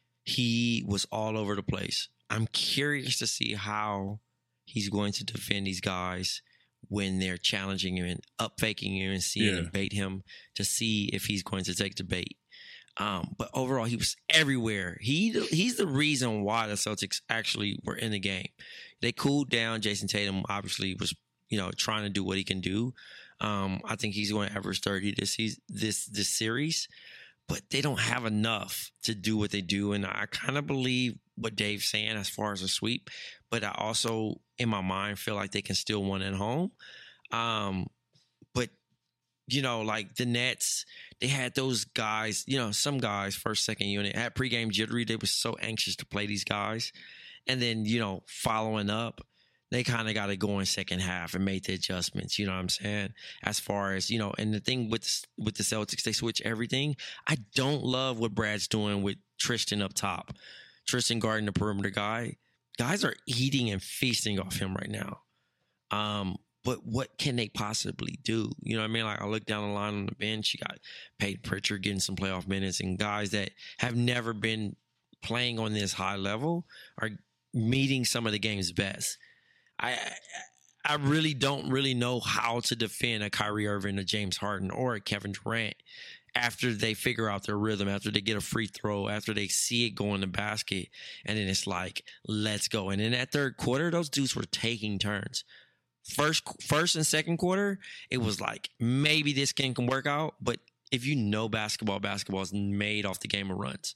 He was all over the place. I'm curious to see how he's going to defend these guys when they're challenging him and up faking him and seeing Yeah. him bait him, to see if he's going to take the bait. Um, but overall, he was everywhere. He he's the reason why the Celtics actually were in the game. They cooled down. Jason Tatum obviously was, you know, trying to do what he can do. Um, I think he's going to average thirty this season, this this series, but they don't have enough to do what they do. And I kind of believe what Dave's saying as far as a sweep, but I also, in my mind, feel like they can still win at home. Um, but you know, like the Nets, they had those guys, you know, some guys, first, second unit, had pregame jittery. They were so anxious to play these guys. And then, you know, following up, they kind of got to go in second half and make the adjustments, you know what I'm saying? As far as, you know, and the thing with the, with the Celtics, they switch everything. I don't love what Brad's doing with Tristan up top. Tristan guarding the perimeter guy. Guys are eating and feasting off him right now. Um, but what can they possibly do? You know what I mean? Like, I look down the line on the bench, you got Peyton Pritchard getting some playoff minutes, and guys that have never been playing on this high level are meeting some of the game's best. I I really don't really know how to defend a Kyrie Irving, a James Harden, or a Kevin Durant after they figure out their rhythm, after they get a free throw, after they see it go in the basket, and then it's like, let's go. And in that third quarter, those dudes were taking turns. First, first and second quarter, it was like, maybe this game can work out, but if you know basketball, basketball is made off the game of runs.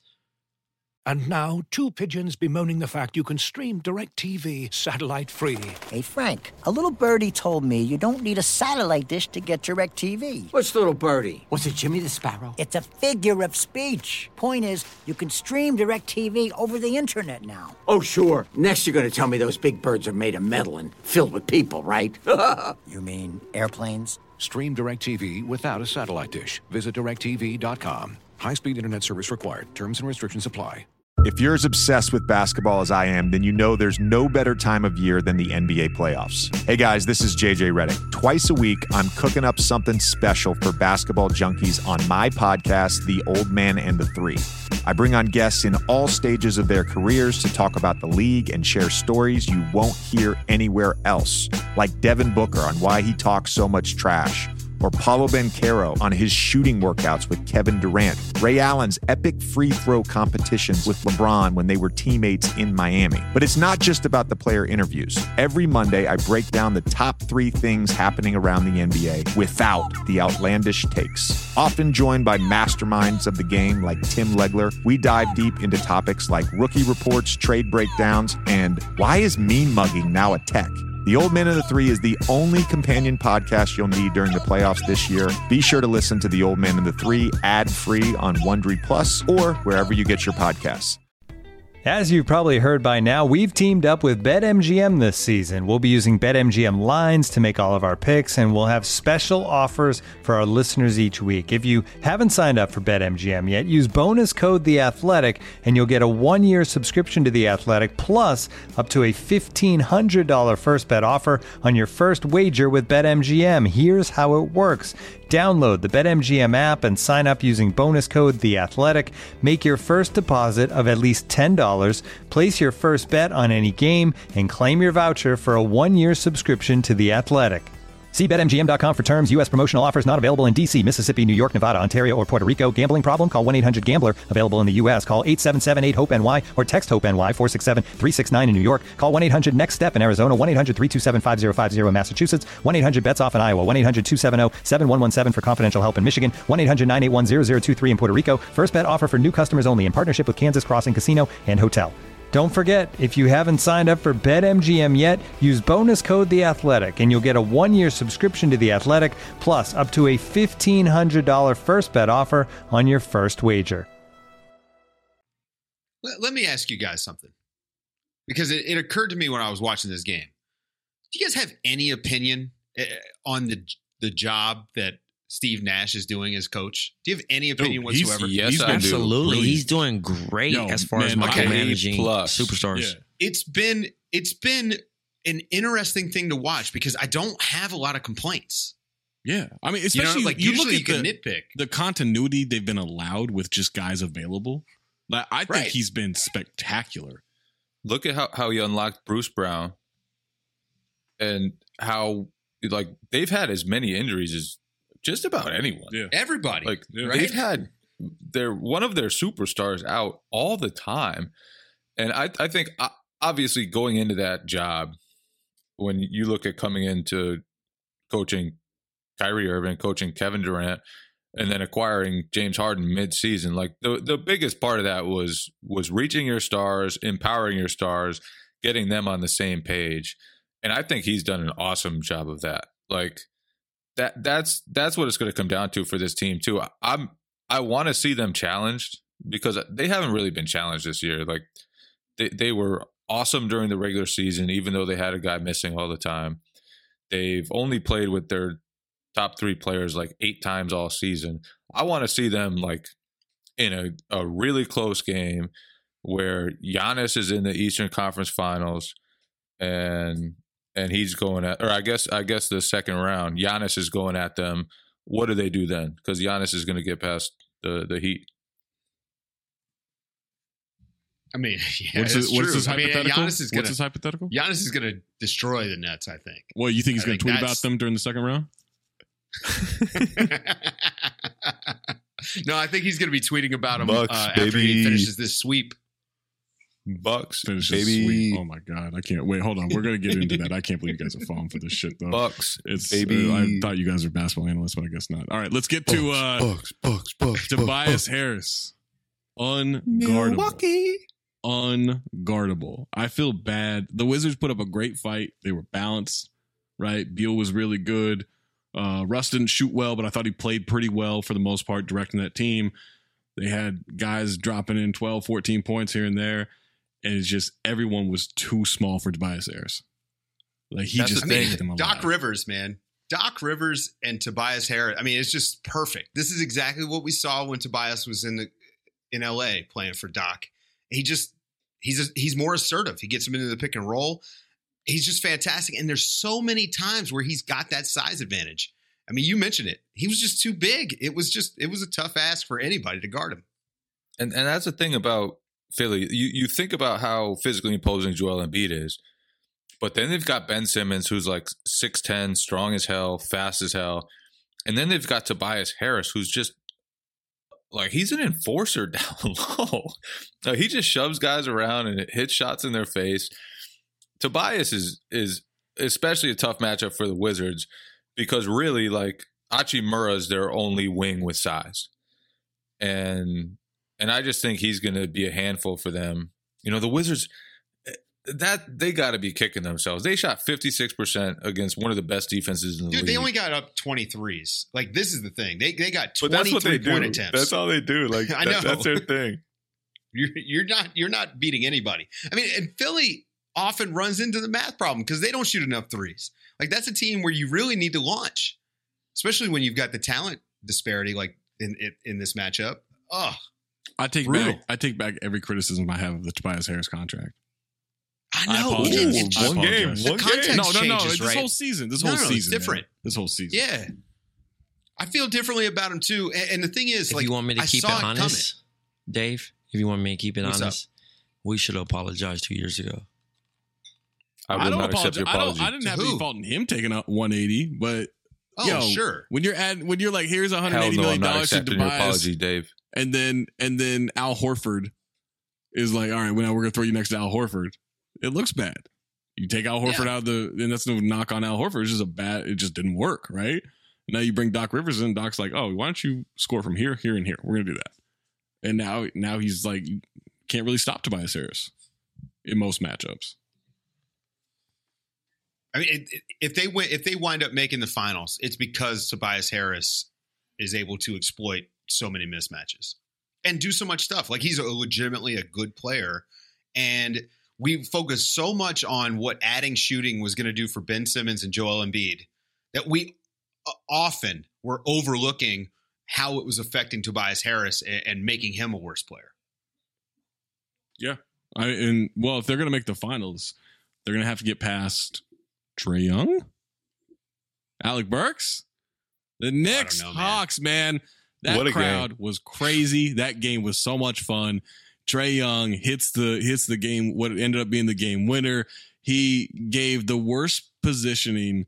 And now, two pigeons bemoaning the fact you can stream DirecTV satellite-free. Hey, Frank, a little birdie told me you don't need a satellite dish to get DirecTV. What's little birdie? Was it Jimmy the Sparrow? It's a figure of speech. Point is, you can stream DirecTV over the internet now. Oh, sure. Next you're going to tell me those big birds are made of metal and filled with people, right? You mean airplanes? Stream DirecTV without a satellite dish. Visit direct T V dot com. High-speed internet service required. Terms and restrictions apply. If you're as obsessed with basketball as I am, then you know there's no better time of year than the N B A playoffs. Hey guys, this is J J Redick. Twice a week, I'm cooking up something special for basketball junkies on my podcast, The Old Man and the Three. I bring on guests in all stages of their careers to talk about the league and share stories you won't hear anywhere else, like Devin Booker on why he talks so much trash, or Paulo Banchero on his shooting workouts with Kevin Durant, Ray Allen's epic free throw competitions with LeBron when they were teammates in Miami. But it's not just about the player interviews. Every Monday, I break down the top three things happening around the N B A without the outlandish takes. Often joined by masterminds of the game like Tim Legler, we dive deep into topics like rookie reports, trade breakdowns, and why is mean mugging now a tech? The Old Man and the Three is the only companion podcast you'll need during the playoffs this year. Be sure to listen to The Old Man and the Three ad-free on Wondery Plus or wherever you get your podcasts. As you've probably heard by now, we've teamed up with BetMGM this season. We'll be using BetMGM lines to make all of our picks, and we'll have special offers for our listeners each week. If you haven't signed up for BetMGM yet, use bonus code The Athletic, and you'll get a one-year subscription to The Athletic, plus up to a fifteen hundred dollars first bet offer on your first wager with BetMGM. Here's how it works. Download the BetMGM app and sign up using bonus code The Athletic. Make your first deposit of at least ten dollars. Place your first bet on any game and claim your voucher for a one-year subscription to The Athletic. See Bet M G M dot com for terms. U S promotional offers not available in D C, Mississippi, New York, Nevada, Ontario, or Puerto Rico. Gambling problem? Call one eight hundred gambler. Available in the U S. Call eight seven seven eight hope N Y or text HOPE-NY four six seven three six nine in New York. Call one eight hundred next step in Arizona. one eight hundred three two seven five zero five zero in Massachusetts. one eight hundred bets off in Iowa. one eight hundred two seven zero seven one one seven for confidential help in Michigan. one eight hundred nine eight one zero zero two three in Puerto Rico. First bet offer for new customers only in partnership with Kansas Crossing Casino and Hotel. Don't forget, if you haven't signed up for BetMGM yet, use bonus code The Athletic, and you'll get a one-year subscription to The Athletic, plus up to a fifteen hundred dollars first bet offer on your first wager. Let, let me ask you guys something, because it, it occurred to me when I was watching this game. Do you guys have any opinion uh, on the the job that Steve Nash is doing as coach? Do you have any opinion Dude, he's- whatsoever? yes, he's I do. Absolutely. Brilliant. He's doing great Yo, as far man, as okay. micromanaging plus. superstars. Yeah. It's been it's been an interesting thing to watch because I don't have a lot of complaints. Yeah. I mean, You know, especially like, you usually look you at can the, nitpick. the continuity they've been allowed with just guys available. Like, I think Right. he's been spectacular. Look at how, how he unlocked Bruce Brown and how like they've had as many injuries as just about anyone. Yeah. Everybody. Like right? they've had their one of their superstars out all the time. And I, I think uh, obviously going into that job, when you look at coming into coaching Kyrie Irving, coaching Kevin Durant, and then acquiring James Harden mid-season, like the the biggest part of that was was reaching your stars, empowering your stars, getting them on the same page. And I think he's done an awesome job of that. Like that that's that's what it's going to come down to for this team too. I'm I want to see them challenged because they haven't really been challenged this year. Like they they were awesome during the regular season, even though they had a guy missing all the time. They've only played with their top three players like eight times all season. I want to see them like in a, a really close game where Giannis is in the Eastern Conference Finals and and he's going at, or I guess I guess the second round, Giannis is going at them. What do they do then? Because Giannis is going to get past the the Heat. I mean, yeah, What's it's his- what's true. his I mean, hypothetical? Giannis is gonna, What's his hypothetical? Giannis is going to destroy the Nets, I think. Well, you think he's I going to think tweet about that's- them during the second round? No, I think he's going to be tweeting about him Bucks, uh, after he baby. finishes this sweep. Bucks, Finishes baby. sweet. Oh my god, I can't wait. Hold on, we're gonna get into that. I can't believe you guys are falling for this shit though. Bucks, It's baby. uh, I thought you guys were basketball analysts, but I guess not. All right, let's get to uh, Bucks, Bucks, Bucks, Tobias Bucks. Harris. Unguardable. Milwaukee. Unguardable. I feel bad. The Wizards put up a great fight. They were balanced, right? Beal was really good. Uh, Russ didn't shoot well, but I thought he played pretty well for the most part, directing that team. They had guys dropping in twelve, fourteen points here and there. And it's just everyone was too small for Tobias Harris. Like he That's just I mean, made them alive. Doc Rivers, man. Doc Rivers and Tobias Harris. I mean, it's just perfect. This is exactly what we saw when Tobias was in the in L A playing for Doc. He just he's a, he's more assertive. He gets him into the pick and roll. He's just fantastic. And there's so many times where he's got that size advantage. I mean, you mentioned it. He was just too big. It was just it was a tough ask for anybody to guard him. And and that's the thing about Philly. You you think about how physically imposing Joel Embiid is, but then they've got Ben Simmons, who's like six ten, strong as hell, fast as hell. And then they've got Tobias Harris, who's just like, he's an enforcer down low. Like, he just shoves guys around and hits shots in their face. Tobias is is especially a tough matchup for the Wizards because really, like, Hachimura is their only wing with size. And and I just think he's going to be a handful for them. You know, the Wizards, that they got to be kicking themselves. They shot fifty-six percent against one of the best defenses in the Dude, league. they only got up twenty-threes. Like, this is the thing. They they got But that's what they twenty-three point do. attempts. That's all they do. Like, I that- know. that's their thing. You're you're not you're not beating anybody. I mean, and Philly often runs into the math problem because they don't shoot enough threes. Like, that's a team where you really need to launch, especially when you've got the talent disparity like in in, in this matchup. Oh, I take brutal. back I take back every criticism I have of the Tobias Harris contract. I I know. apologize. It- it I just- One game, apologize. one The context game. No, no, no. changes, This right? whole season. This No, whole no, season. it's different. man. This whole season. Yeah. I feel differently about him too. And, and the thing is, If like, you want me to I keep it saw it honest, Dave, if you want me to keep it What's honest, we should have apologized two years ago. I will I don't not accept apologize. your I don't. apology. I didn't have To any who? fault in him taking a one eighty, but Oh, yo, sure. When you're at when you're like, here's one hundred Hell eighty no, I'm million not dollars to accepting your Tobias, apology, Dave. and then and then Al Horford is like, all right, well, now we're gonna throw you next to Al Horford. It looks bad. You take Al Horford Yeah. out of the, and that's no knock on Al Horford. It's just a bad. It just didn't work, right? Now you bring Doc Rivers in. Doc's like, oh, why don't you score from here, here, and here? We're gonna do that. And now now he's like, can't really stop Tobias Harris in most matchups. I mean, it, it, if they win, if they wind up making the finals, it's because Tobias Harris is able to exploit so many mismatches and do so much stuff. Like he's a, legitimately a good player, and we focus so much on what adding shooting was going to do for Ben Simmons and Joel Embiid that we often were overlooking how it was affecting Tobias Harris and, and making him a worse player. Yeah, I and well, if they're gonna make the finals, they're gonna have to get past Trae Young, Alec Burks, the Knicks, know, man. Hawks. Man, that What a crowd game. was crazy. That game was so much fun. Trae Young hits the hits the game. What ended up being the game winner. He gave the worst positioning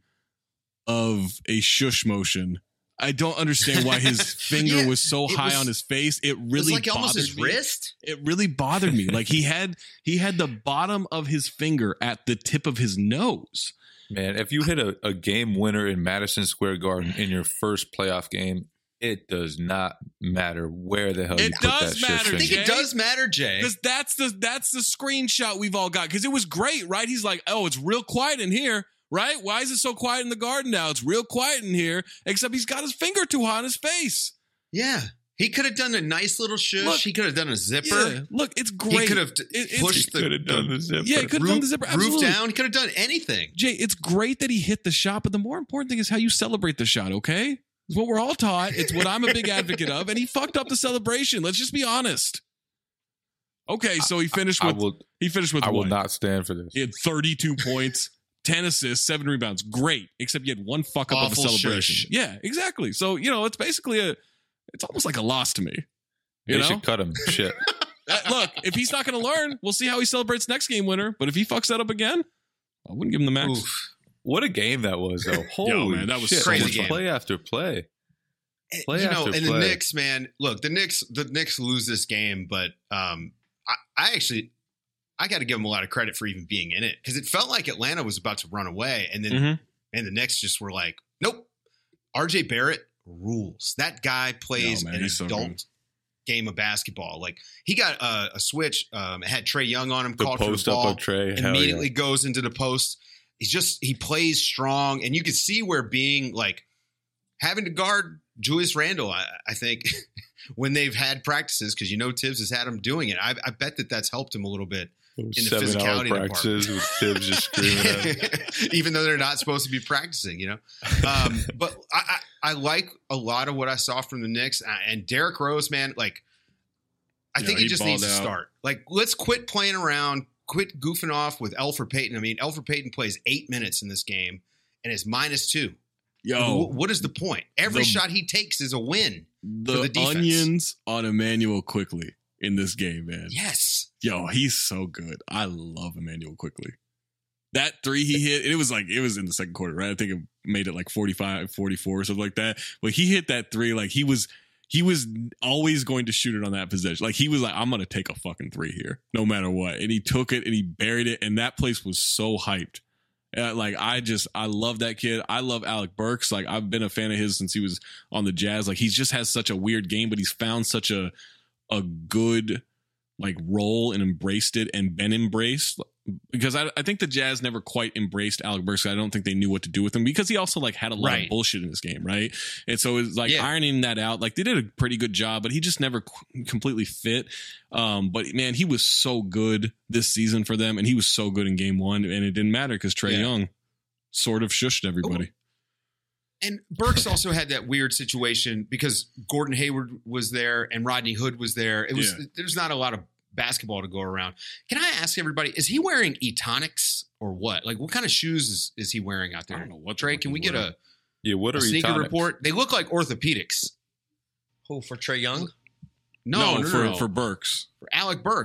of a shush motion. I don't understand why his finger Yeah, was so it high was- on his face. It It was really like almost bothered his me. wrist. It really bothered me. Like he had he had the bottom of his finger at the tip of his nose. Man, if you hit a, a game winner in Madison Square Garden in your first playoff game, it does not matter where the hell you It put does that matter, shit. I think Jay. it does matter, Jay. Because that's the that's the screenshot we've all got. Because it was great, right? He's like, oh, it's real quiet in here, right? Why is it so quiet in the garden now? It's real quiet in here, except he's got his finger too high on his face. Yeah. He could have done a nice little shush. Look, he could have done a zipper. Yeah, look, it's great. He could have It- it's- pushed He the, could have done the zipper. Yeah, he could have done the zipper. roof Absolutely. down. He could have done anything. Jay, it's great that he hit the shot, but the more important thing is how you celebrate the shot, okay? It's what we're all taught. It's what I'm a big advocate of, and he fucked up the celebration. Let's just be honest. Okay, so he finished I with will, he finished with I will what? not stand for this. He had thirty-two points, ten assists, seven rebounds. Great, except he had one fuck up Awful of a celebration. shush. Yeah, exactly. So, you know, it's basically a it's almost like a loss to me. You They know? should cut him. Shit. Uh, look, if he's not going to learn, we'll see how he celebrates next game winner. But if he fucks that up again, I wouldn't give him the max. Oof. What a game that was, though. Holy man, that was shit. crazy Almost game. Play after play. Play you know, after and play. the Knicks, man. Look, the Knicks, the Knicks lose this game, but um, I, I actually, I got to give them a lot of credit for even being in it because it felt like Atlanta was about to run away, and then Mhm. and the Knicks just were like, nope. R J Barrett rules. That guy plays Yo, man, an he's so adult good. game of basketball. Like he got a, a switch. Um, it had Trae Young on him. The called for post the up ball, on Trae. Hell immediately yeah. goes into the post. He's just he plays strong, and you can see where being like having to guard Julius Randle. I, I think when they've had practices, because you know Tibbs has had him doing it. I, I bet that that's helped him a little bit in the Seven hour physicality practices department. with Tibbs just screaming at him. Even though they're not supposed to be practicing, you know. Um, but I, I, I like a lot of what I saw from the Knicks, uh, and Derrick Rose, man. Like, I Yeah, think he, he just needs to balled out. start. Like, let's quit playing around, quit goofing off with Elfrid Payton. I mean, Elfrid Payton plays eight minutes in this game and is minus two. Yo, Wh- what is the point? Every the- shot he takes is a win. the, for the defense. onions on Emmanuel Quickly in this game, man. Yes. Yo, he's so good. I love Emmanuel Quickly. That three he hit, it was like, it was in the second quarter, right? I think it made it like forty-five, forty-four or something like that. But he hit that three, like he was, he was always going to shoot it on that possession. Like he was like, I'm going to take a fucking three here, no matter what. And he took it and he buried it. And that place was so hyped. Uh, like I just, I love that kid. I love Alec Burks. Like I've been a fan of his since he was on the Jazz. Like he just has such a weird game, but he's found such a, a good like role and embraced it and been embraced. Because I, I think the Jazz never quite embraced Alec Burks. I don't think they knew what to do with him because he also like had a lot Right. of bullshit in his game, right? And so it's like Yeah. ironing that out. Like they did a pretty good job, but he just never qu- completely fit. Um, but man, he was so good this season for them, and he was so good in game one, and it didn't matter because Trae Yeah. Young sort of shushed everybody. And Burks also had that weird situation because Gordon Hayward was there and Rodney Hood was there. It was Yeah. there's not a lot of basketball to go around. Can I ask everybody, is he wearing Etonics or what? Like what kind of shoes is, is he wearing out there? I don't know what Trey, can we get a, Yeah, what a are sneaker Etonics? report? They look like orthopedics. Who for Trae Young? No, no, no, for no. for Burks. For Alec Burks.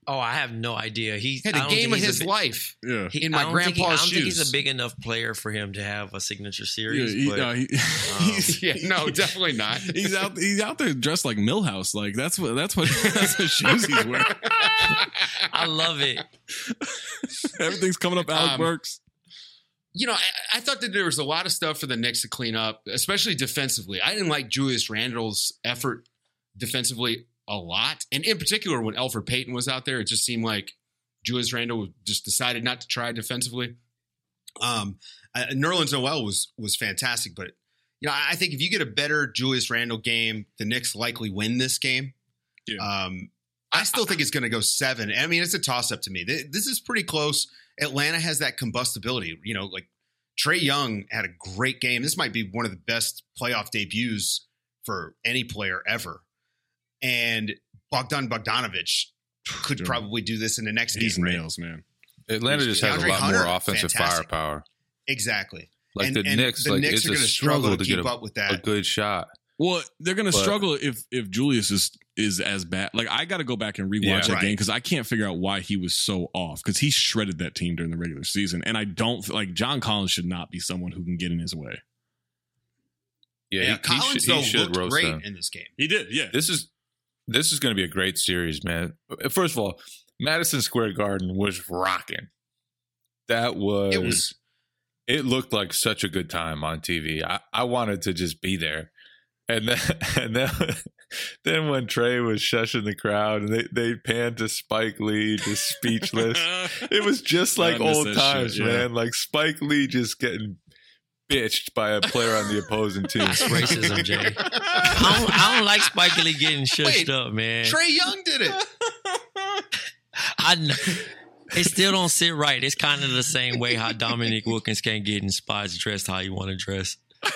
Oh, I have no idea. He had the game of his a, life. Yeah, he, in my I grandpa's he, I don't shoes. think he's a big enough player for him to have a signature series. Yeah, he, but, no, he, um, he's, yeah, no, definitely not. He's out. He's out there dressed like Millhouse. Like that's what. That's what. That's the shoes he's wearing. I love it. Everything's coming up Alec Um, Burks. You know, I, I thought that there was a lot of stuff for the Knicks to clean up, especially defensively. I didn't like Julius Randle's effort defensively a lot. And in particular, when Elfrid Payton was out there, it just seemed like Julius Randle just decided not to try defensively. Um, uh, Nerlens Noel was was fantastic, but you know, I think if you get a better Julius Randle game, the Knicks likely win this game. Yeah. Um, I still think it's going to go seven. I mean, it's a toss up to me. This is pretty close. Atlanta has that combustibility. You know, like Trae Young had a great game. This might be one of the best playoff debuts for any player ever. And Bogdan Bogdanovic could Dude. probably do this in the next He's game. Right? nails, man. Atlanta just has a DeAndre lot Hunter, more offensive fantastic. firepower. Exactly. Like and, the and Knicks, the like Knicks it's are a going to struggle struggle to to get keep a, up with a that. good shot. Well, they're going to But- struggle if if Julius is is as bad. Like I got to go back and rewatch Yeah. that Right. game because I can't figure out why he was so off. Because he shredded that team during the regular season, and I don't feel like John Collins should not be someone who can get in his way. Yeah, Yeah, he, he Collins should, he though should looked roast great them. in this game. He did, yeah. This is this is going to be a great series, man. First of all, Madison Square Garden was rocking. That was It was- it looked like such a good time on T V. I, I wanted to just be there. And then and then then when Trey was shushing the crowd and they, they panned to Spike Lee just speechless. It was just like I miss old that times, shit, yeah. man. Like Spike Lee just getting bitched by a player on the opposing team. It's racism, Jay. I don't, I don't like Spike Lee getting shushed Wait, up, man. Trae Young did it. I know. It still don't sit right. It's kind of the same way how Dominique Wilkins can't get in spots dressed how you want to dress.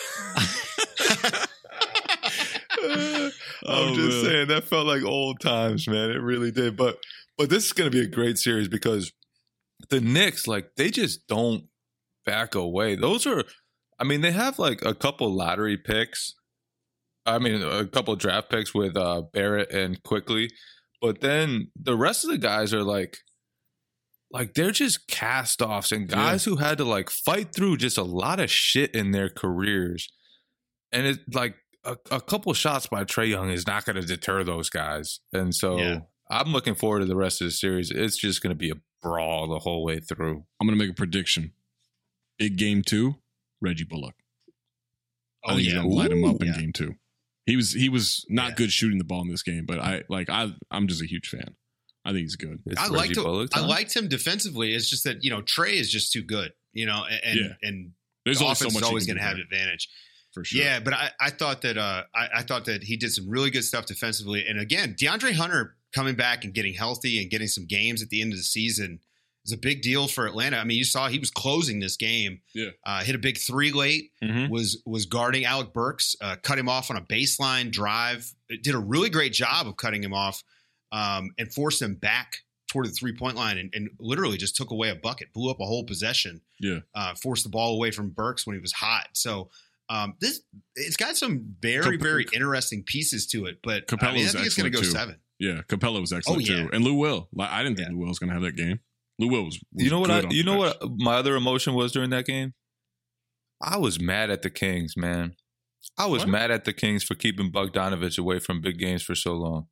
I'm Oh, just man. saying that felt like old times, man. It really did. But but this is going to be a great series because the Knicks, like, they just don't back away. Those are, I mean, they have like a couple lottery picks. I mean, a couple draft picks with uh, Barrett and Quickly, but then the rest of the guys are like, like they're just cast offs and guys who had to like fight through just a lot of shit in their careers, and it like. A, a couple shots by Trae Young is not going to deter those guys. And so Yeah. I'm looking forward to the rest of the series. It's just going to be a brawl the whole way through. I'm going to make a prediction. Big game two, Reggie Bullock. I Oh, think he's yeah. going to light him up in Yeah. game two. He was he was not Yeah. good shooting the ball in this game, but I like I I'm just a huge fan. I think he's good. It's I Reggie liked him. Bullock I time. liked him defensively. It's just that you know Trey is just too good. You know, and Yeah. and There's the always so offense much is he always can going to do have there, advantage. for sure. Yeah, but I, I thought that uh, I, I thought that he did some really good stuff defensively. And again, DeAndre Hunter coming back and getting healthy and getting some games at the end of the season is a big deal for Atlanta. I mean, you saw he was closing this game. Yeah. Uh, hit a big three late. Mhm. Was was guarding Alec Burks. Uh, cut him off on a baseline drive. It did a really great job of cutting him off um, and forced him back toward the three point line and, and literally just took away a bucket, blew up a whole possession. Yeah. Uh, forced the ball away from Burks when he was hot. So. Um, this it's got some very Cap- very interesting pieces to it, but Capella I, mean, I was think it's going to go excellent, too. seven. Yeah, Capella was excellent Oh, yeah. too, and Lou Will. Like I didn't think Lou Will was going to have that game. Lou Will was. was You know what? good I, off you the know bench. what my other emotion was during that game? I was mad at the Kings, man. I was What? mad at the Kings for keeping Bogdanovich away from big games for so long.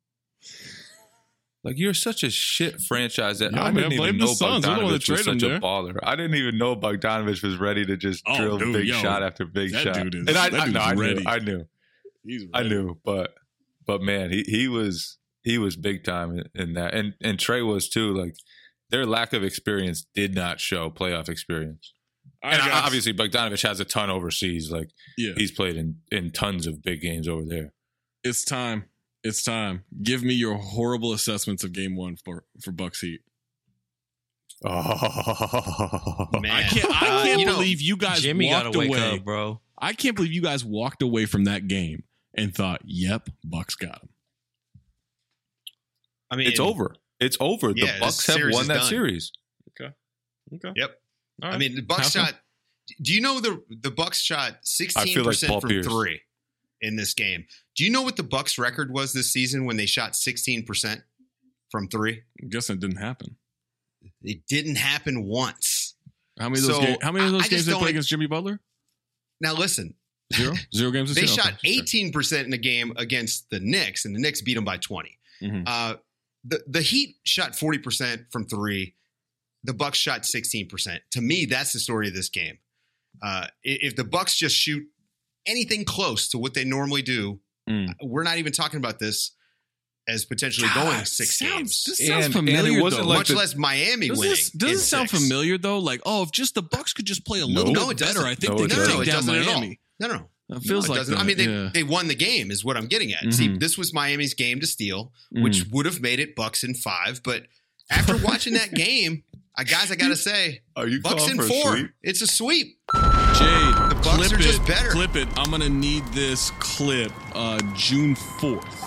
Like, you're such a shit franchise that Yeah, I man, didn't blame even the know Suns. They're the one that Bogdanovich was traded him such a there. baller. I didn't even know Bogdanovich was ready to just Oh, drill dude, big yo, shot after big that shot. dude is- and I, that I, dude's no, I knew, ready. I knew, He's I ready. knew, but but man, he he was he was big time in, in that, and and Trey was too. Like, their lack of experience did not show playoff experience. I And got- obviously, Bogdanovich has a ton overseas. Like, Yeah. he's played in, in tons of big games over there. It's time. It's time. Give me your horrible assessments of Game One for for Bucks Heat. Oh, Man, I can't. I Uh, can't you know, believe you guys Jimmy walked gotta wake away, up, bro. I can't believe you guys walked away from that game and thought, "Yep, Bucks got him." I mean, it's over. It's over. Yeah, the this Bucks have series won is that done. series. Okay. Okay. Yep. All right. I mean, the Bucks Have shot. Do you know the the Bucks shot sixteen like percent Paul from Pierce. three in this game? Do you know what the Bucks record was this season when they shot sixteen percent from three. I'm guessing it didn't happen. It didn't happen once. How many of those, So, games, how many of those I- I games just they don't play like- against Jimmy Butler? Now listen, Zero? Zero games this they year? shot Okay, eighteen percent in a game against the Knicks, and the Knicks beat them by twenty. Mhm. Uh, the the Heat shot forty percent from three. The Bucks shot sixteen percent. To me, that's the story of this game. Uh, i- if the Bucks just shoot anything close to what they normally do, Mm. we're not even talking about this as potentially God, going six sounds- games. this sounds And- and it familiar, wasn't though. like much the- less Miami Does winning. this, does in this sound six. familiar though? Like, oh, if just the Bucks could just play a No. little No, bit it better, doesn't. I think No, they it could doesn't. take It down doesn't at all. Miami. No, no. It feels No, it like doesn't. that. I mean, they, yeah. they won the game is what I'm getting at. See, Mhm. this was Miami's game to steal, which Mm. would have made it Bucks in five. But after watching that game, I, guys, I got to say, Are you Bucks calling in for a four. sweep? It's a sweep. Jade, The Bucks clip are it, just better. Clip it. I'm gonna need this clip uh, June fourth.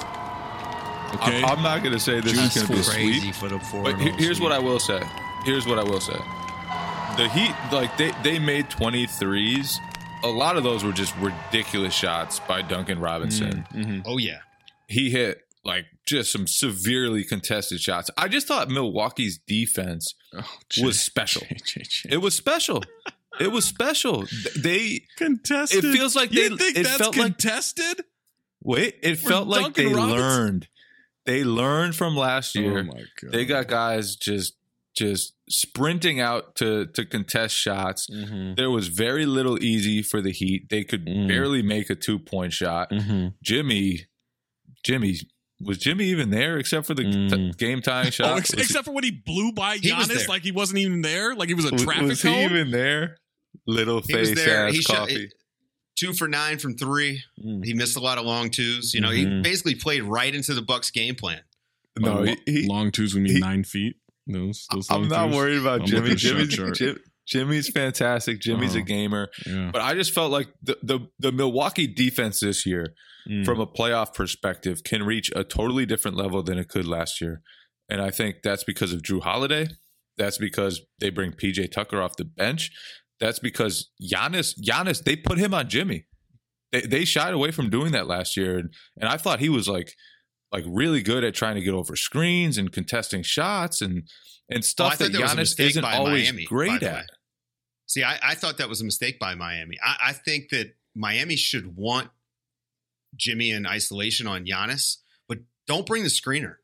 Okay, I'm, I'm not going to say this is going to be a crazy sweep. for the four. But he- here's what I will say. Here's what I will say. The Heat, like they, they made twenty-threes. A lot of those were just ridiculous shots by Duncan Robinson. Mm-hmm. Oh, yeah. He hit like just some severely contested shots. I just thought Milwaukee's defense oh, was special. Jay, Jay, Jay. It was special. It was special. They contested. It feels like you they. think it that's felt like contested. wait. It For felt like Duncan they Robinson? learned. They learned from last year. Oh my god! They got guys just just sprinting out to to contest shots. Mm-hmm. There was very little easy for the Heat. They could Mm. barely make a two point shot. Mm-hmm. Jimmy, Jimmy was Jimmy even there except for the Mm. t- game tying shot? Oh, ex- Was he- except for when he blew by He was Giannis, there. like he wasn't even there, like he was a was, traffic was he cone. even there? Little He was face there. ass He shot coffee. two for nine from three. Mm. He missed a lot of long twos. You know, Mhm. he basically played right into the Bucks' game plan. no, Uh, he, he, long twos would mean he- nine feet. Those, those I'm long not twos. worried about I'm Jimmy. looking at Jimmy's, shot chart. Jim, Jimmy's fantastic. Jimmy's Uh-huh. a gamer. Yeah. But I just felt like the, the, the Milwaukee defense this year, Mm. from a playoff perspective, can reach a totally different level than it could last year. And I think that's because of Drew Holiday. That's because they bring P J Tucker off the bench. That's because Giannis, Giannis, they put him on Jimmy. They they shied away from doing that last year. And, and I thought he was like like really good at trying to get over screens and contesting shots and and Oh, I stuff thought that there was a Giannis mistake isn't by always Miami, by great the way. at. See, I, I thought that was a mistake by Miami. I, I think that Miami should want Jimmy in isolation on Giannis, but don't bring the screener.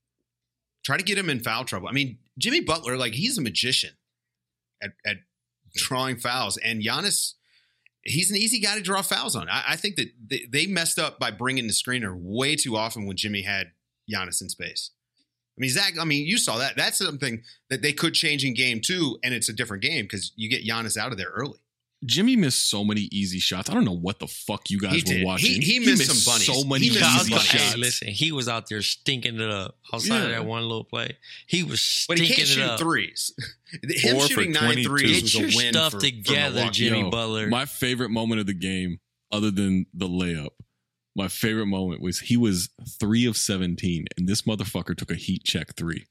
Try to get him in foul trouble. I mean, Jimmy Butler, like he's a magician at, at drawing fouls, and Giannis, he's an easy guy to draw fouls on. I, I think that they, they messed up by bringing the screener way too often when Jimmy had Giannis in space. I mean, Zach, I mean, you saw that. That's something that they could change in game two, and it's a different game because you get Giannis out of there early. Jimmy missed so many easy shots. I don't know what the fuck you guys He were did. watching. He- he missed some bunnies. So many He missed easy some bunnies. shots. Hey, listen, he was out there stinking it up outside Yeah. of that one little play. He was But stinking he can't it shoot up. threes. Him Four for shooting nine twenty-two. threes Get was your a win stuff for, together, for Milwaukee. Jimmy Yo, Butler. My favorite moment of the game, other than the layup, my favorite moment was he was three of seventeen, and this motherfucker took a heat check three.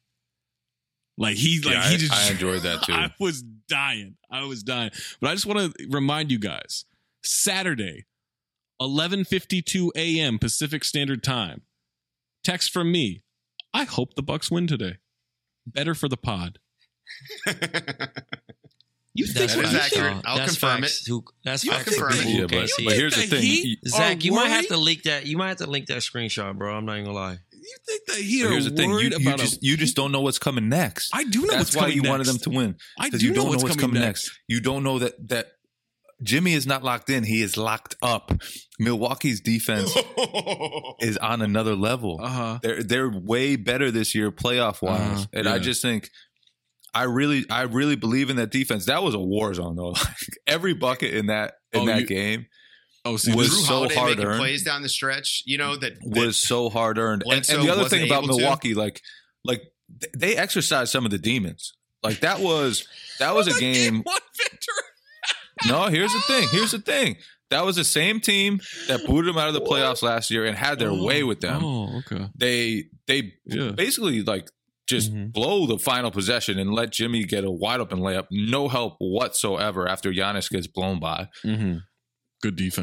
Like he, like Yeah, he I- just. I enjoyed that too. I was dying. I was dying. But I just want to remind you guys: Saturday, eleven fifty-two a.m. Pacific Standard Time. Text from me. I hope the Bucks win today. Better for the pod. You That's That is facts, accurate. y'all. I'll That's confirm facts. it. Who, that's I'll facts. confirm for it. people Yeah, who can't but, see but it. here's the think the thing. Heat- You- Zach, you are might have worried? to leak that. You might have to link that screenshot, bro. I'm not even gonna lie. You think that he But are here's the thing: you, worried you about just a, you just don't know what's coming next. I do know That's what's why coming you wanted them next. to win. I Because do you know don't what's know what's coming coming next. next. You don't know that that Jimmy is not locked in. He is locked up. Milwaukee's defense is on another level. Uh-huh. They're they're way better this year, playoff wise, Uh-huh. and Yeah. I just think. I really, I really believe in that defense. That was a war zone, though. Like every bucket in that in Oh, that you- game Oh, see, was Drew so Holiday hard making earned. plays down the stretch, you know, that, that Was so hard earned. And, Bledsoe and the other wasn't thing about able to. Milwaukee, like, like th- they exercised some of the demons. Like that was that was a game. One victory. No, here's the thing. Here's the thing. That was the same team that booted them out of the playoffs last year and had their way with them. Oh, okay. They they Yeah. basically like just Mhm. blow the final possession and let Jimmy get a wide open layup. No help whatsoever after Giannis gets blown by. Mm-hmm. Good defense.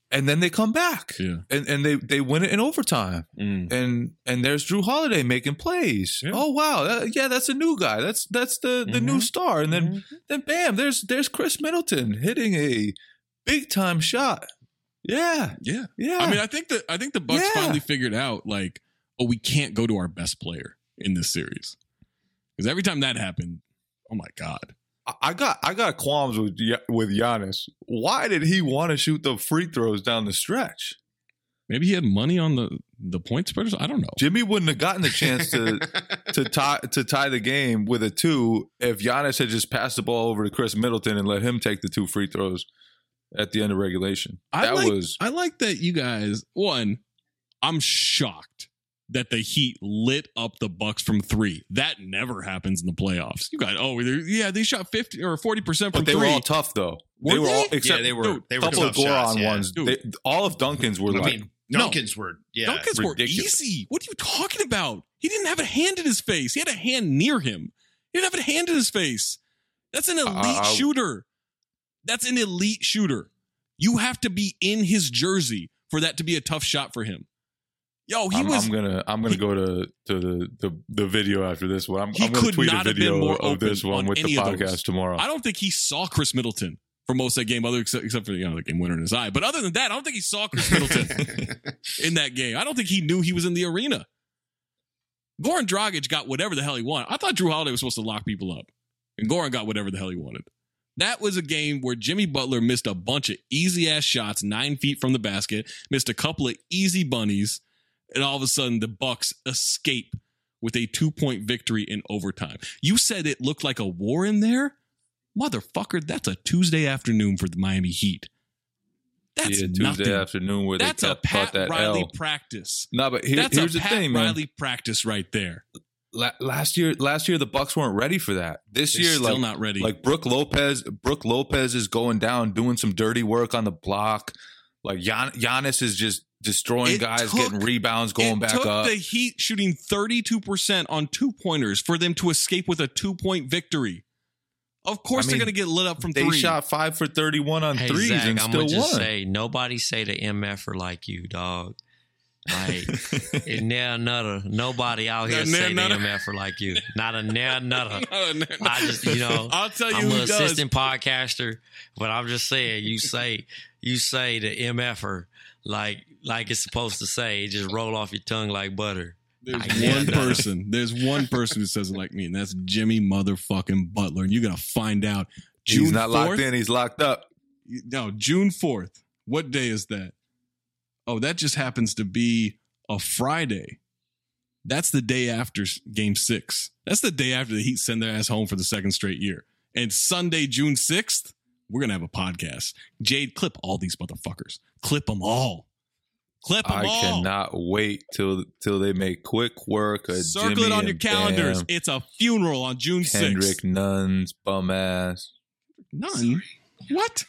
and then they come back, yeah. and and they they win it in overtime, mm. and and there's Drew Holiday making plays. Yeah. Oh wow, that, yeah, that's a new guy. That's that's the the Mm-hmm. new star, and then Mm-hmm. then bam, there's there's Chris Middleton hitting a big time shot. Yeah, yeah, yeah. I mean, I think that I think the Bucks Yeah. finally figured out like, oh, we can't go to our best player in this series because every time that happened, oh my god. I got I got qualms with Ya- with Giannis. Why did he want to shoot the free throws down the stretch? Maybe he had money on the, the point spreaders. I don't know. Jimmy wouldn't have gotten the chance to to tie to tie the game with a two if Giannis had just passed the ball over to Chris Middleton and let him take the two free throws at the end of regulation. I That like, was I like that you guys. One, I'm shocked that the Heat lit up the Bucks from three. That never happens in the playoffs. You got oh they're- yeah, they shot fifty or forty percent from but they three. were all tough though. Were they were they? all except Yeah, they were- dude, they a were couple of tough shots, Goron yeah. ones. Dude. They, all of Duncan's were I like mean, Duncan's were yeah. Duncan's were ridiculous. easy. What are you talking about? He didn't have a hand in his face. He had a hand near him. He didn't have a hand in his face. That's an elite Uh, I- shooter. That's an elite shooter. You have to be in his jersey for that to be a tough shot for him. Yo, he I'm, was. I'm gonna I'm gonna go to to the, the, the video after this one. I'm, He I'm gonna could tweet not a have been video more of this open one on with the any of those. podcast tomorrow. I don't think he saw Chris Middleton for most of that game, other except, except for you know the game winner in his eye. But other than that, I don't think he saw Chris Middleton in that game. I don't think he knew he was in the arena. Goran Dragic got whatever the hell he wanted. I thought Drew Holiday was supposed to lock people up, and Goran got whatever the hell he wanted. That was a game where Jimmy Butler missed a bunch of easy ass shots, nine feet from the basket, missed a couple of easy bunnies, and all of a sudden the Bucks escape with a two point victory in overtime. You said it looked like a war in there, motherfucker. That's a Tuesday afternoon for the Miami Heat. That's yeah, Tuesday nothing. afternoon where That's they a kept, caught Pat that Riley L. practice. No, but here, That's here's a the Pat thing, man. Riley practice right there. La- last year, last year the Bucks weren't ready for that. This They're year, still like, not ready. Like Brooke Lopez, Brooke Lopez is going down, doing some dirty work on the block. Like Gian- Giannis is just destroying It guys, took- getting rebounds, going it back took up. the Heat shooting thirty-two percent on two-pointers for them to escape with a two-point victory. Of course I they're mean, going to get lit up from they three. shot five for thirty-one on Hey, threes Zach, and I'm still gonna just won. say nobody say the M F-er like you, dog. Like, it's near nutter. Nobody out here Not say near the nutter. M F-er like you. Not a near nutter. Not a near I just, you know, I'll tell you I'm who an does. assistant podcaster, but I'm just saying, you say, you say the M F-er like, like it's supposed to say. It just roll off your tongue like butter. There's Like, near one nutter. person. There's one person who says it like me, and that's Jimmy motherfucking Butler. And you're going to find out June He's not locked fourth? in. He's locked up. No, June fourth. What day is that? Oh, that just happens to be a Friday. That's the day after s- game six. That's the day after the Heat send their ass home for the second straight year. And Sunday, June sixth, we're going to have a podcast. Jade, clip all these motherfuckers. Clip them all. Clip them I all. cannot wait till till they make quick work. Of Circle Jimmy it on and your calendars. Bam, It's a funeral on June Kendrick sixth. Nunn's bum ass. None? What?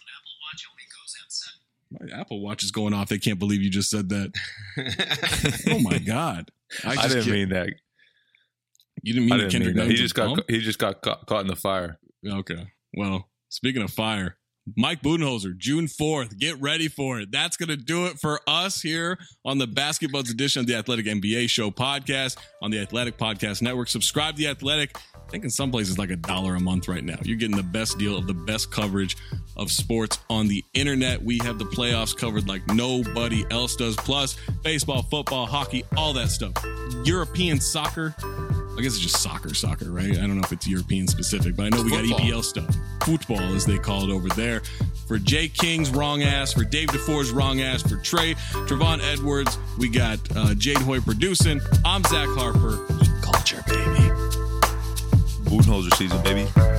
My Apple Watch is going off. They can't believe you just said that. Oh my God. I, just didn't can't- mean that. You didn't mean I that didn't Kendrick mean that. He Nunn's just a got bum? he just got caught, caught in the fire. Okay. Well, speaking of fire, Mike Budenholzer, June fourth. Get ready for it. That's going to do it for us here on the Basketball's edition of the Athletic N B A Show podcast on the Athletic Podcast Network. Subscribe to the Athletic. I think in some places like a dollar a month right now. You're getting the best deal of the best coverage of sports on the internet. We have the playoffs covered like nobody else does. Plus, baseball, football, hockey, all that stuff. European soccer. I guess it's just soccer, soccer, right? I don't know if it's European specific, but I know we got E P L stuff. Football, as they call it over there. For Jay King's wrong ass, for Dave DeFore's wrong ass, for Trey, Trevon Edwards, we got uh, Jade Hoy producing. I'm Zach Harper. Culture, baby. Budenholzer season, baby.